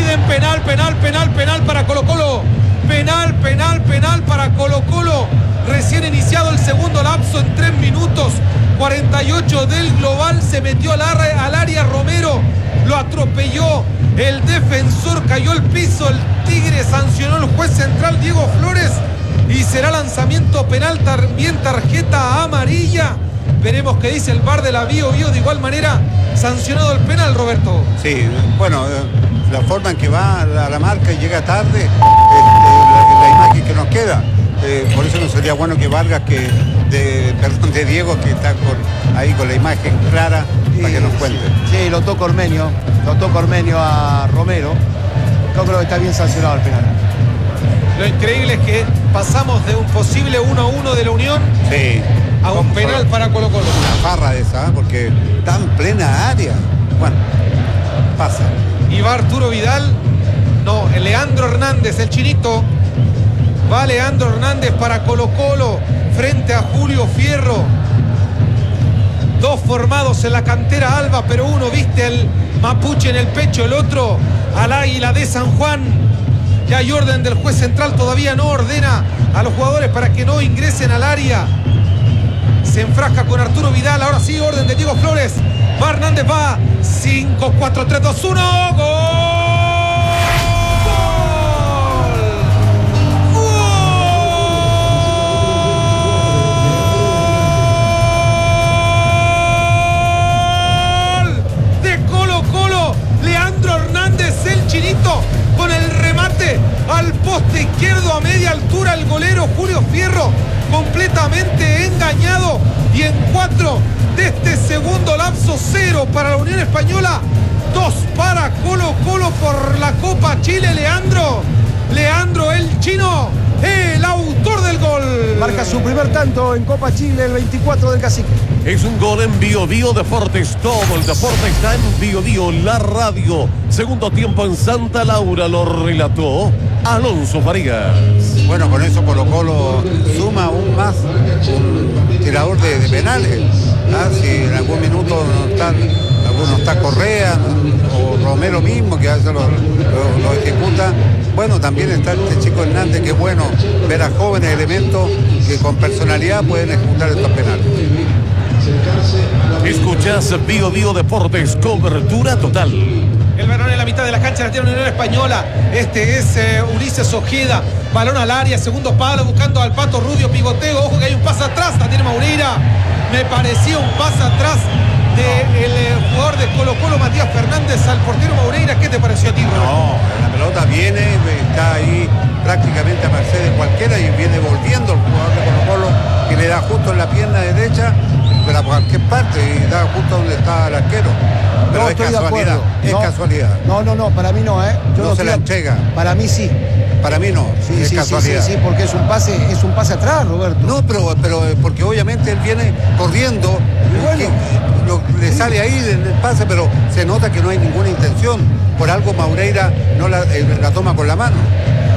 para Colo-Colo. Penal para Colo-Colo. Recién iniciado el segundo lapso en 3 minutos 48 del global. Se metió al área Romero. Lo atropelló el defensor. Cayó al piso. El Tigre sancionó el juez central Diego Flores. Y será lanzamiento penal, también tarjeta amarilla. Veremos qué dice el VAR de la Bio. De igual manera sancionado el penal, Roberto.
Sí, bueno, la forma en que va a la marca y llega tarde, la imagen que nos queda. Por eso no sería bueno que Vargas, de Diego, que está ahí con la imagen clara, para que nos cuente.
Sí, lo toca Ormeño a Romero. Yo creo que está bien sancionado el penal.
Lo increíble es que pasamos de un posible 1-1 de la Unión,
sí,
a un penal para Colo-Colo.
Una farra de esa, porque está en plena área. Bueno, pasa.
Y va Arturo Vidal. No, Leandro Hernández, el chinito. Va Leandro Hernández para Colo-Colo frente a Julio Fierro. 2 formados en la cantera Alba, pero uno viste el mapuche en el pecho, el otro al Águila de San Juan. Ya hay orden del juez central, todavía no ordena a los jugadores para que no ingresen al área. Se enfrasca con Arturo Vidal, ahora sí, orden de Diego Flores. Va Hernández, va 5, 4, 3, 2, 1, ¡gol! Con el remate al poste izquierdo a media altura, el golero Julio Fierro completamente engañado. Y en 4 de este segundo lapso, 0 para la Unión Española, 2 para Colo-Colo por la Copa Chile. Leandro el chino, el autor del gol.
Marca su primer tanto en Copa Chile, el 24 del Cacique.
Es un gol en Bio Deportes. Todo el deporte está en Bio, la radio. Segundo tiempo en Santa Laura, lo relató Alonso Farías.
Bueno, con eso Colo-Colo suma aún más un tirador de penales. Si en algún minuto no está Correa o Romero mismo, que a veces lo ejecuta. Bueno, también está este chico Hernández, que es bueno ver a jóvenes elementos que con personalidad pueden ejecutar estos penales.
Escuchás Bio Deportes, cobertura total.
El balón en la mitad de la cancha la tiene la Unión Española. Este es Ulises Ojeda. Balón al área, segundo palo, buscando al Pato Rubio, pivoteo. Ojo que hay un pase atrás, la tiene Moureira. Me parecía un pase atrás del jugador de Colo-Colo, Matías Fernández, al portero Moureira. ¿Qué te pareció a ti, Roberto?
No, la pelota viene, está ahí prácticamente a merced de cualquiera y viene volviendo el jugador de Colo-Colo, que le da justo en la pierna derecha, pero a cualquier parte, y da justo donde está el arquero. Pero
No,
es
estoy de
casualidad,
acuerdo.
es
No,
casualidad.
No, para mí no, Yo
No se la entrega.
Para mí sí.
Para mí no, es casualidad.
Sí, porque es un pase atrás, Roberto.
No, pero porque obviamente él viene corriendo, le sale ahí el pase, pero se nota que no hay ninguna intención. Por algo Moureira no la toma con la mano.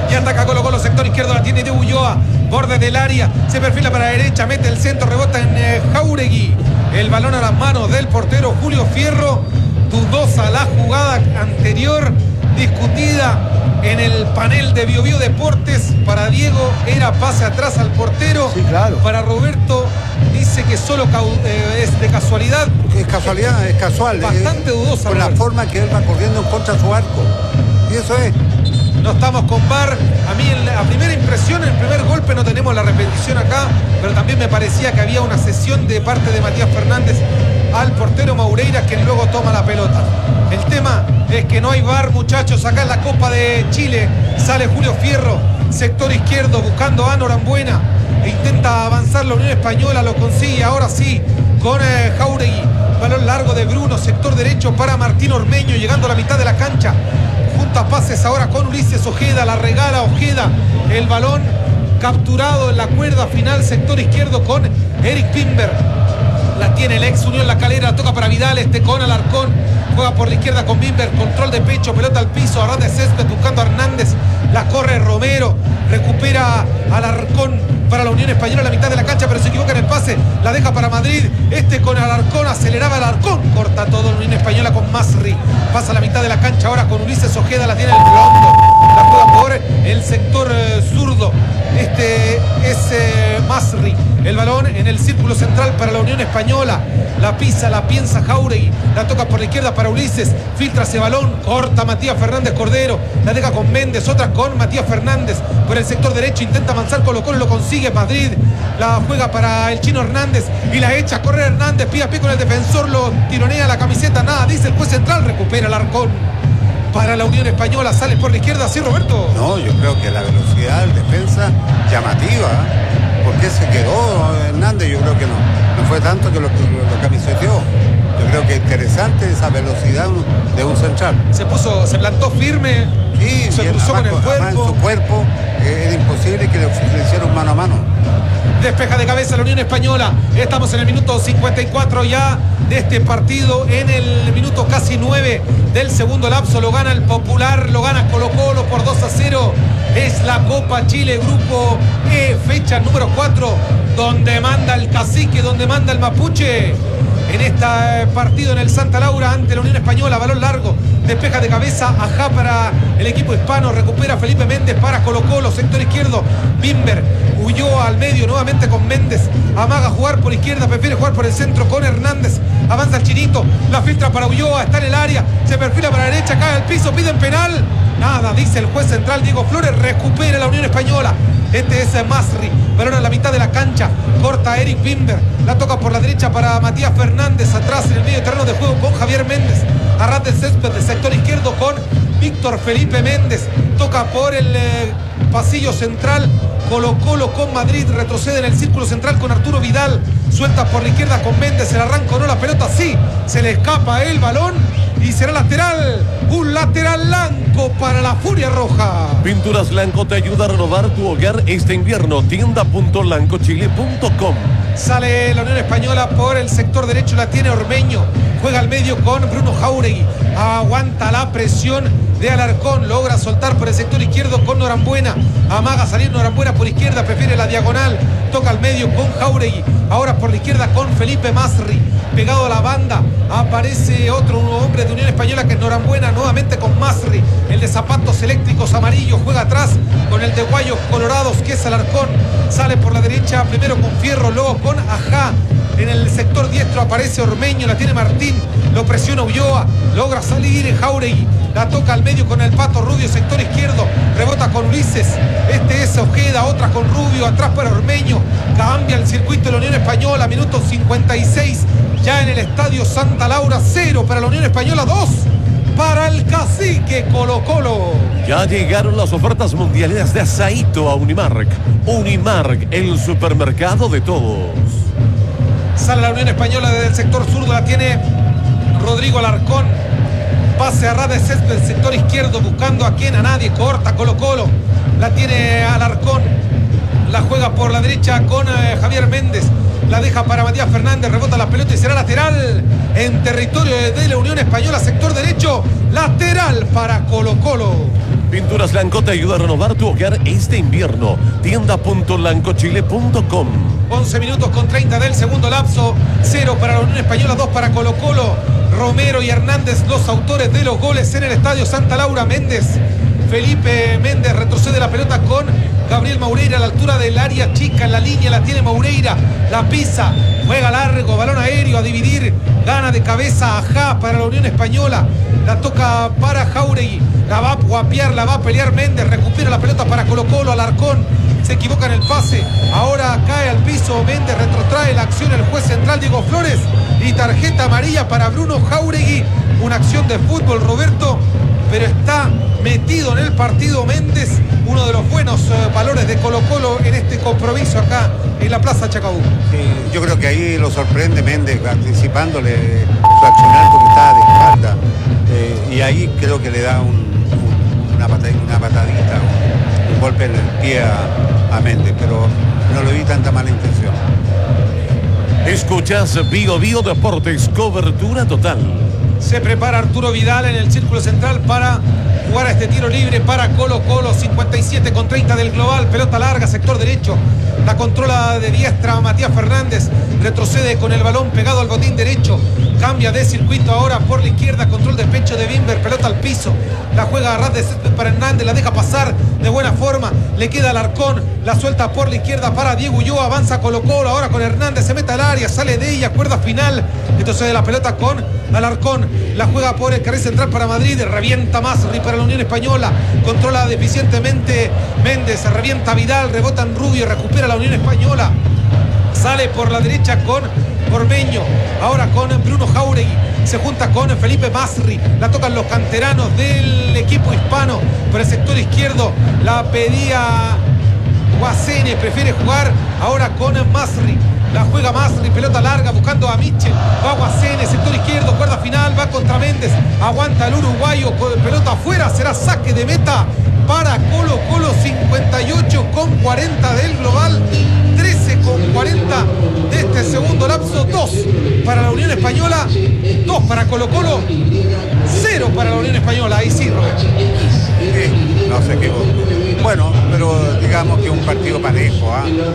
Y ataca Colo Colo, sector izquierdo, la tiene de Ulloa, borde del área, se perfila para la derecha, mete el centro, rebota en Jáuregui. El balón a las manos del portero Julio Fierro. Dudosa la jugada anterior, discutida en el panel de Bio Bio Deportes. Para Diego era pase atrás al portero.
Sí, claro.
Para Roberto dice que solo es de casualidad.
Es casualidad, es casual.
Bastante dudosa.
Por la forma que él va corriendo contra su arco. Y eso es.
No estamos con VAR. A mí a primera impresión, en el primer golpe no tenemos la repetición acá, pero también me parecía que había una cesión de parte de Matías Fernández al portero Moureira, que luego toma la pelota. El tema es que no hay VAR, muchachos. Acá en la Copa de Chile sale Julio Fierro, sector izquierdo, buscando a Norambuena. Intenta avanzar la Unión Española, lo consigue ahora sí con Jáuregui. Balón largo de Bruno, sector derecho para Martín Ormeño, llegando a la mitad de la cancha. Junta pases ahora con Ulises Ojeda, la regala Ojeda. El balón capturado en la cuerda final, sector izquierdo con Eric Pimber. La tiene el ex Unión La Calera, toca para Vidal, con Alarcón, juega por la izquierda con Bimber, control de pecho, pelota al piso, ahora de césped buscando a Hernández, la corre Romero, recupera Alarcón para la Unión Española a la mitad de la cancha, pero se equivoca en el pase, la deja para Madrid, con Alarcón, aceleraba Alarcón, corta todo la Unión Española con Masri, pasa a la mitad de la cancha ahora con Ulises Ojeda, la tiene el Blondo, la juega por el sector zurdo, es Masri. El balón en el círculo central para la Unión Española. La pisa, la piensa Jáuregui. La toca por la izquierda para Ulises. Filtra ese balón. Corta Matías Fernández Cordero. La deja con Méndez. Otra con Matías Fernández. Por el sector derecho intenta avanzar Colo Colo. Lo consigue Madrid. La juega para el Chino Hernández. Y la echa a correr Hernández. Pie a pie con el defensor. Lo tironea la camiseta. Nada, dice el juez central. Recupera el Alarcón. Para la Unión Española. Sale por la izquierda. ¿Sí, Roberto?
No, yo creo que la velocidad del defensa llamativa. ¿Por qué se quedó Hernández? Yo creo que no fue tanto que lo camiseteó. Yo creo que interesante esa velocidad de un central.
Se plantó firme,
sí,
se cruzó con el cuerpo.
En su cuerpo era imposible que le hicieran mano a mano.
Despeja de cabeza la Unión Española. Estamos en el minuto 54 ya de este partido. En el minuto casi 9 del segundo lapso. Lo gana el Popular, lo gana Colo Colo por 2-0. Es la Copa Chile Grupo E, fecha número 4, donde manda el cacique, donde manda el mapuche. En este partido en el Santa Laura ante la Unión Española, balón largo, despeja de cabeza, ajá para el equipo hispano, recupera Felipe Méndez para Colo Colo, sector izquierdo, Bimber, huyó al medio nuevamente con Méndez, amaga jugar por izquierda, prefiere jugar por el centro con Hernández, avanza el Chinito, la filtra para Ulloa, está en el área, se perfila para la derecha, cae al piso, piden penal, nada, dice el juez central Diego Flores, recupera la Unión Española. Este es Masri, balón a la mitad de la cancha, corta Eric Bimber, la toca por la derecha para Matías Fernández, atrás en el medio terreno de juego con Javier Méndez, arras del césped del sector izquierdo con Víctor Felipe Méndez, toca por el pasillo central, Colo Colo con Madrid, retrocede en el círculo central con Arturo Vidal, suelta por la izquierda con Méndez, el arranco no, la pelota sí, se le escapa el balón y será lateral, un lateral blanco para la Furia Roja.
Pinturas Lanco te ayuda a renovar tu hogar este invierno. Tienda.lancochile.com.
Sale la Unión Española por el sector derecho, la tiene Ormeño, juega al medio con Bruno Jáuregui, aguanta la presión de Alarcón, logra soltar por el sector izquierdo con Norambuena, amaga salir Norambuena por izquierda, prefiere la diagonal, toca al medio con Jáuregui, ahora por la izquierda con Felipe Masri, pegado a la banda, aparece otro hombre de Unión Española que es Norambuena, nuevamente con Masri, el de zapatos eléctricos amarillos, juega atrás con el de guayos colorados que es Alarcón, sale por la derecha primero con Fierro, luego con Ajá. En el sector diestro aparece Ormeño, la tiene Martín, lo presiona Ulloa, logra salir Jáuregui, la toca al medio con el Pato Rubio, sector izquierdo, rebota con Ulises, este es Ojeda, otra con Rubio, atrás para Ormeño, cambia el circuito de la Unión Española, minuto 56, ya en el estadio Santa Laura, 0 para la Unión Española, 2 para el cacique Colo Colo.
Ya llegaron las ofertas mundiales de Asaíto a Unimark. Unimark, el supermercado de todos.
Sale la Unión Española desde el sector zurdo, la tiene Rodrigo Alarcón, pase a ras de césped del sector izquierdo, buscando a quien, a nadie, corta Colo Colo, la tiene Alarcón, la juega por la derecha con Javier Méndez, la deja para Matías Fernández, rebota la pelota y será lateral en territorio de la Unión Española, sector derecho, lateral para Colo Colo.
Pinturas Lanco te ayuda a renovar tu hogar este invierno. Tienda.lancochile.com.
11 minutos con 30 del segundo lapso. 0 para la Unión Española, 2 para Colo-Colo. Romero y Hernández, los autores de los goles en el Estadio Santa Laura. Felipe Méndez retrocede la pelota con Gabriel Maureira a la altura del área chica. En la línea la tiene Maureira, la pisa, juega largo, balón aéreo a dividir, gana de cabeza Ajá para la Unión Española. La toca para Jáuregui, la va a guapear, la va a pelear Méndez, recupera la pelota para Colo-Colo. Alarcón se equivoca en el pase, ahora cae al piso Méndez, retrotrae la acción el juez central Diego Flores y tarjeta amarilla para Bruno Jáuregui. Una acción de fútbol, Roberto, pero está metido en el partido Méndez, uno de los buenos valores de Colo-Colo en este compromiso acá en la Plaza Chacabuco.
Sí, yo creo que ahí lo sorprende Méndez anticipándole su accionar porque estaba de espalda, y ahí creo que le da una patadita, un golpe en el pie a Méndez, pero no le vi tanta mala intención.
Escuchas Bio Bio Deportes, cobertura total.
Se prepara Arturo Vidal en el círculo central para jugar a este tiro libre para Colo-Colo. 57 con 30 del global. Pelota larga, sector derecho. La controla de diestra Matías Fernández. Retrocede con el balón pegado al botín derecho. Cambia de circuito ahora por la izquierda. Control de pecho de Bimber. Pelota al piso. La juega a ras de césped para Hernández. La deja pasar de buena forma. Le queda Alarcón. La suelta por la izquierda para Diego Ulloa. Avanza Colo-Colo ahora con Hernández. Se mete al área. Sale de ella. Cuerda final. Entonces la pelota con Alarcón. La juega por el carril central para Madrid. Revienta Masri para la Unión Española. Controla deficientemente Méndez. Revienta Vidal. Rebota en Rubio. Recupera la Unión Española. Sale por la derecha con Ormeño. Ahora con Bruno Jáuregui. Se junta con Felipe Masri. La tocan los canteranos del equipo hispano. Por el sector izquierdo la pedía Guasene. Prefiere jugar ahora con Masri. La juega Masri, pelota larga buscando a Mitchell. Va Guasene, sector izquierdo, cuerda final, va contra Méndez. Aguanta el uruguayo, con pelota afuera, será saque de meta para Colo-Colo. 58 con 40 del global, 13 con 40 de este segundo lapso. 2 para la Unión Española, 2 para Colo-Colo, 0 para la Unión Española. Ahí sí, Roberto.
Sí, no se equivocó. Bueno, pero digamos que un partido parejo,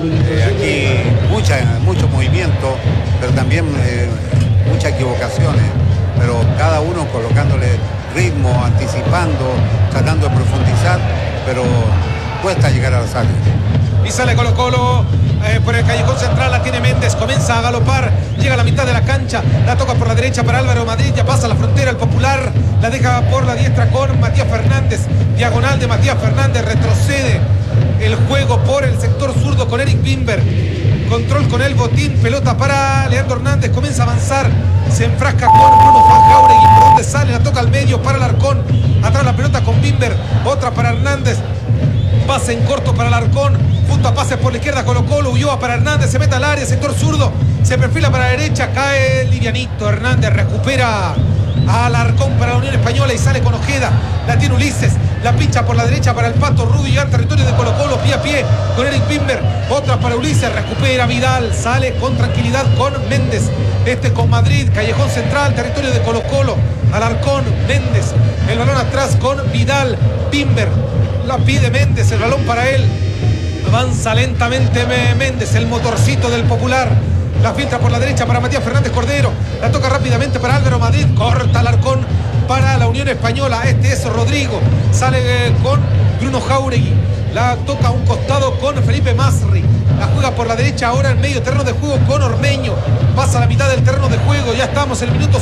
aquí mucho movimiento, pero también muchas equivocaciones, pero cada uno colocándole ritmo, anticipando, tratando de profundizar, pero cuesta llegar a la salida.
Y sale Colo-Colo por el callejón central, la tiene Méndez, comienza a galopar, llega a la mitad de la cancha, la toca por la derecha para Álvaro Madrid, ya pasa la frontera, el Popular, la deja por la diestra con Matías Fernández, diagonal de Matías Fernández, retrocede el juego por el sector zurdo con Eric Bimber, control con el botín, pelota para Leandro Hernández, comienza a avanzar, se enfrasca con Bruno Jáuregui, por donde sale, la toca al medio para Alarcón, atrás la pelota con Bimber, otra para Hernández, pase en corto para Alarcón, junto a pases por la izquierda Colo-Colo, Ulloa para Hernández, se mete al área, sector zurdo, se perfila para la derecha, cae livianito, Hernández recupera a Alarcón para la Unión Española y sale con Ojeda, la tiene Ulises, la pincha por la derecha para el Pato Rubio, en territorio de Colo-Colo, pie a pie con Eric Bimber, otra para Ulises, recupera Vidal, sale con tranquilidad con Méndez, con Madrid, callejón central, territorio de Colo-Colo, Alarcón, Méndez, el balón atrás con Vidal, Bimber, la pide Méndez, el balón para él, avanza lentamente Méndez, el motorcito del Popular, la filtra por la derecha para Matías Fernández Cordero, la toca rápidamente para Álvaro Madrid, corta Alarcón para la Unión Española, es Rodrigo, sale con Bruno Jáuregui, la toca a un costado con Felipe Masri, la juega por la derecha ahora en medio terreno de juego con Ormeño, pasa a la mitad del terreno de juego, ya estamos en el minuto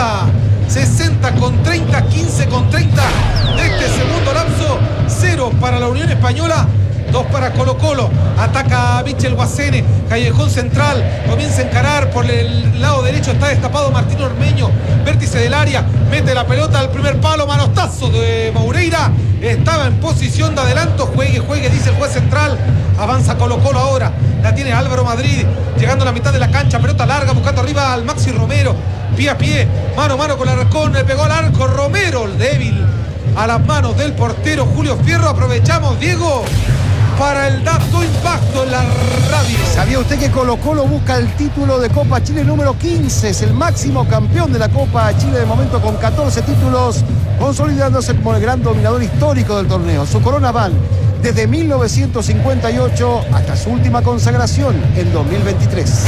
60 con 30, 15 con 30 de este segundo lapso, 0 para la Unión Española, 2 para Colo-Colo, ataca a Michel Guasene, callejón central, comienza a encarar por el lado derecho, está destapado Martín Ormeño, vértice del área, mete la pelota al primer palo, manotazo de Maureira, estaba en posición de adelanto, juegue, dice el juez central, avanza Colo-Colo ahora, la tiene Álvaro Madrid, llegando a la mitad de la cancha, pelota larga, buscando arriba al Maxi Romero, pie a pie, mano a mano con Alarcón, le pegó al arco Romero, el débil, a las manos del portero Julio Fierro, aprovechamos, Diego, para el dato impacto en la radio.
¿Sabía usted que Colo-Colo busca el título de Copa Chile número 15? Es el máximo campeón de la Copa Chile de momento con 14 títulos consolidándose como el gran dominador histórico del torneo. Su corona van desde 1958 hasta su última consagración en 2023.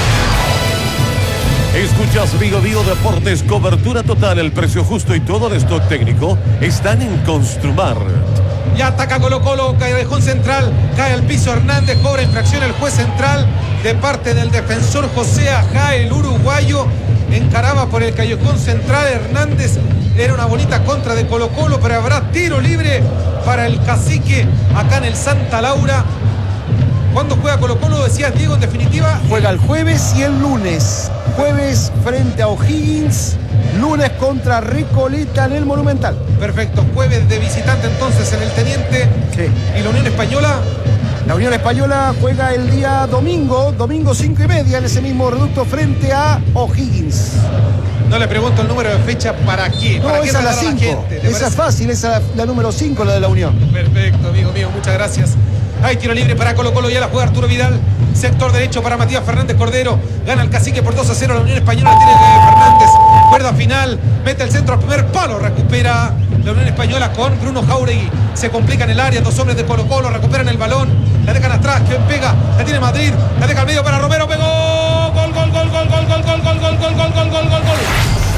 Escuchas Bio Bio Deportes, cobertura total, el precio justo y todo el stock técnico están en Construmart.
Y ataca Colo-Colo, callejón central, cae al piso Hernández, cobra infracción el juez central de parte del defensor José Ajá, el uruguayo, encaraba por el callejón central Hernández, era una bonita contra de Colo-Colo, pero habrá tiro libre para el Cacique acá en el Santa Laura. ¿Cuándo juega Colo-Colo? Decías, Diego, en definitiva.
Juega el jueves y el lunes. Jueves frente a O'Higgins, lunes contra Recoleta en el Monumental.
Perfecto, jueves de visitante entonces en el Teniente.
Sí.
¿Y la Unión Española?
La Unión Española juega el día domingo 5:30 en ese mismo reducto frente a O'Higgins.
No le pregunto el número de fecha, ¿para qué?
No,
¿Para qué
esa es la 5. Esa es fácil, esa es la número 5, la de la Unión.
Perfecto, amigo mío, muchas gracias. Hay tiro libre para Colo-Colo, ya la juega Arturo Vidal. Sector derecho para Matías Fernández Cordero. Gana el Cacique por 2-0. La Unión Española tiene Fernández. Cuerda final. Mete el centro al primer palo. Recupera la Unión Española con Bruno Jauregui. Se complica en el área. Dos hombres de Colo-Colo. Recuperan el balón. La dejan atrás. ¿Quién pega? La tiene Madrid. La deja al medio para Romero. Pegó. Gol, gol, gol, gol, gol, gol, gol, gol, gol, gol, gol, gol, gol, gol, gol.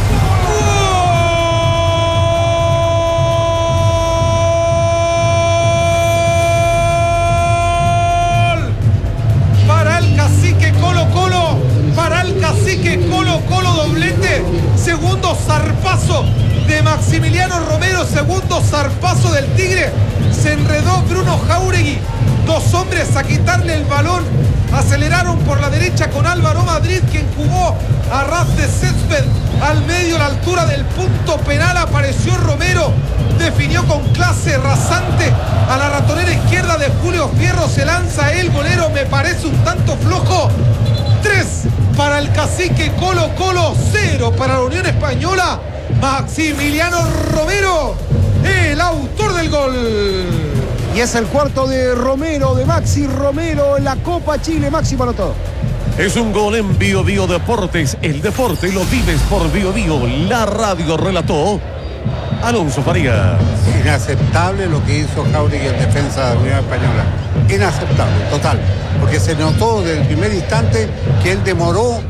Cacique Colo-Colo, doblete, segundo zarpazo de Maximiliano Romero, segundo zarpazo del Tigre, se enredó Bruno Jauregui, dos hombres a quitarle el balón, aceleraron por la derecha con Álvaro Madrid, quien jugó a ras de césped al medio, a la altura del punto penal, apareció Romero, definió con clase rasante a la ratonera izquierda de Julio Fierro, se lanza el golero, me parece un tanto flojo. 3 para el Cacique Colo-Colo, 0 para la Unión Española. Maximiliano Romero, el autor del gol.
Y es el cuarto de Romero, de Maxi Romero en la Copa Chile. Máximo anotó.
Es un gol en Bio Bio Deportes. El deporte lo vives por Bio Bio. La radio relató Alonso Farías.
Inaceptable lo que hizo Jauregui en defensa de la Unión Española. Inaceptable, total. Porque se notó desde el primer instante que él demoró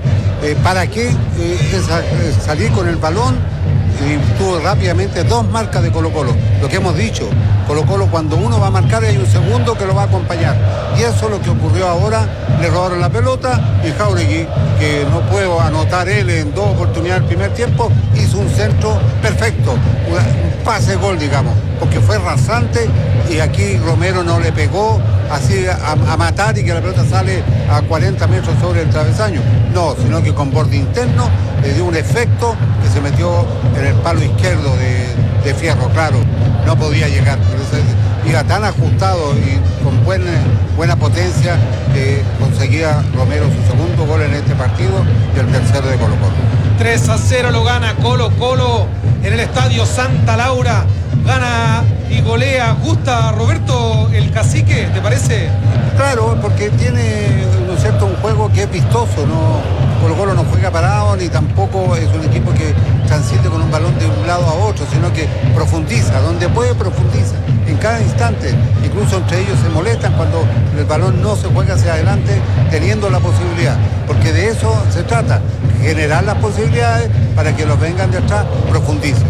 salir con el balón y tuvo rápidamente dos marcas de Colo-Colo. Lo que hemos dicho, Colo-Colo cuando uno va a marcar hay un segundo que lo va a acompañar. Y eso es lo que ocurrió ahora. Le robaron la pelota y Jauregui, que no puedo anotar él en dos oportunidades del primer tiempo, hizo un centro perfecto, un pase gol, digamos, porque fue rasante y aquí Romero no le pegó así a matar y que la pelota sale a 40 metros sobre el travesaño. No, sino que con borde interno le dio un efecto que se metió en el palo izquierdo de Fierro, claro, no podía llegar. Iba tan ajustado y con buena potencia que conseguía Romero su segundo gol en este partido y el tercero de Colo-Colo.
3-0 lo gana Colo-Colo en el estadio Santa Laura. Gana y golea. ¿Gusta, Roberto, el Cacique? ¿Te parece?
Claro, porque tiene, ¿no es cierto?, un juego que es vistoso, ¿no? Colo-Colo no juega parado ni tampoco es un equipo que transite con un balón de un lado a otro, sino que profundiza, donde puede profundiza, en cada instante. Incluso entre ellos se molestan cuando el balón no se juega hacia adelante teniendo la posibilidad, porque de eso se trata, generar las posibilidades para que los vengan de atrás profundicen.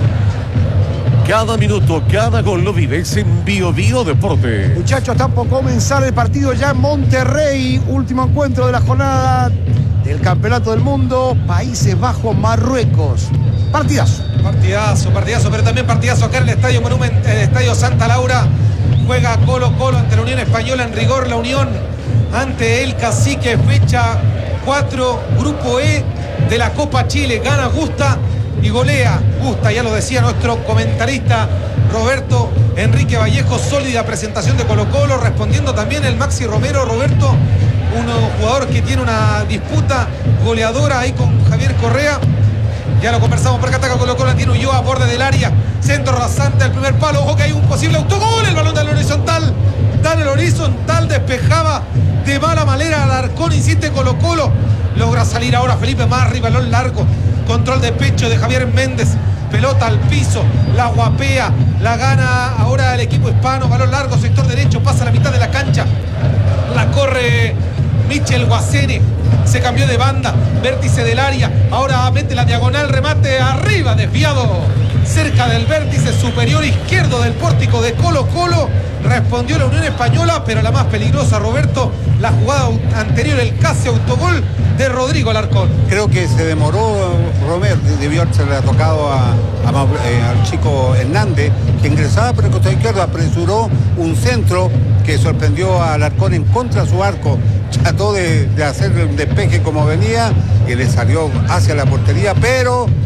Cada minuto, cada gol lo vives en Bio Bio Deporte.
Muchachos, está por comenzar el partido ya en Monterrey. Último encuentro de la jornada del Campeonato del Mundo. Países Bajos, Marruecos. Partidazo.
Partidazo, pero también partidazo acá en el Estadio Monumental, el Estadio Santa Laura. Juega Colo-Colo ante la Unión Española, en rigor la Unión ante el Cacique, fecha 4, Grupo E de la Copa Chile. Gana, gusta y golea. Gusta, ya lo decía nuestro comentarista Roberto Enrique Vallejo. Sólida presentación de Colo-Colo, respondiendo también el Maxi Romero. Roberto, un jugador que tiene una disputa goleadora ahí con Javier Correa. Ya lo conversamos, por acá ataca Colo-Colo, tiene Ulloa, borde del área, centro rasante al primer palo. Ojo que hay un posible autogol, el balón del horizontal. Dale el horizontal, despejaba de mala manera Alarcón, insiste Colo-Colo. Logra salir ahora Felipe Marri, balón largo. Control de pecho de Javier Méndez. pelota al piso, la guapea, la gana ahora el equipo hispano, balón largo, sector derecho, pasa a la mitad de la cancha, la corre Michel Guacene, se cambió de banda, vértice del área, ahora mete la diagonal, remate arriba, desviado, cerca del vértice superior izquierdo del pórtico de Colo-Colo. Respondió la Unión Española, pero la más peligrosa, Roberto, la jugada anterior, el casi autogol de Rodrigo Alarcón.
Creo que se demoró Romero, debió haberse tocado al chico Hernández, que ingresaba por el costado izquierdo, apresuró un centro que sorprendió a Alarcón en contra de su arco. Trató de hacer el despeje como venía y le salió hacia la portería, pero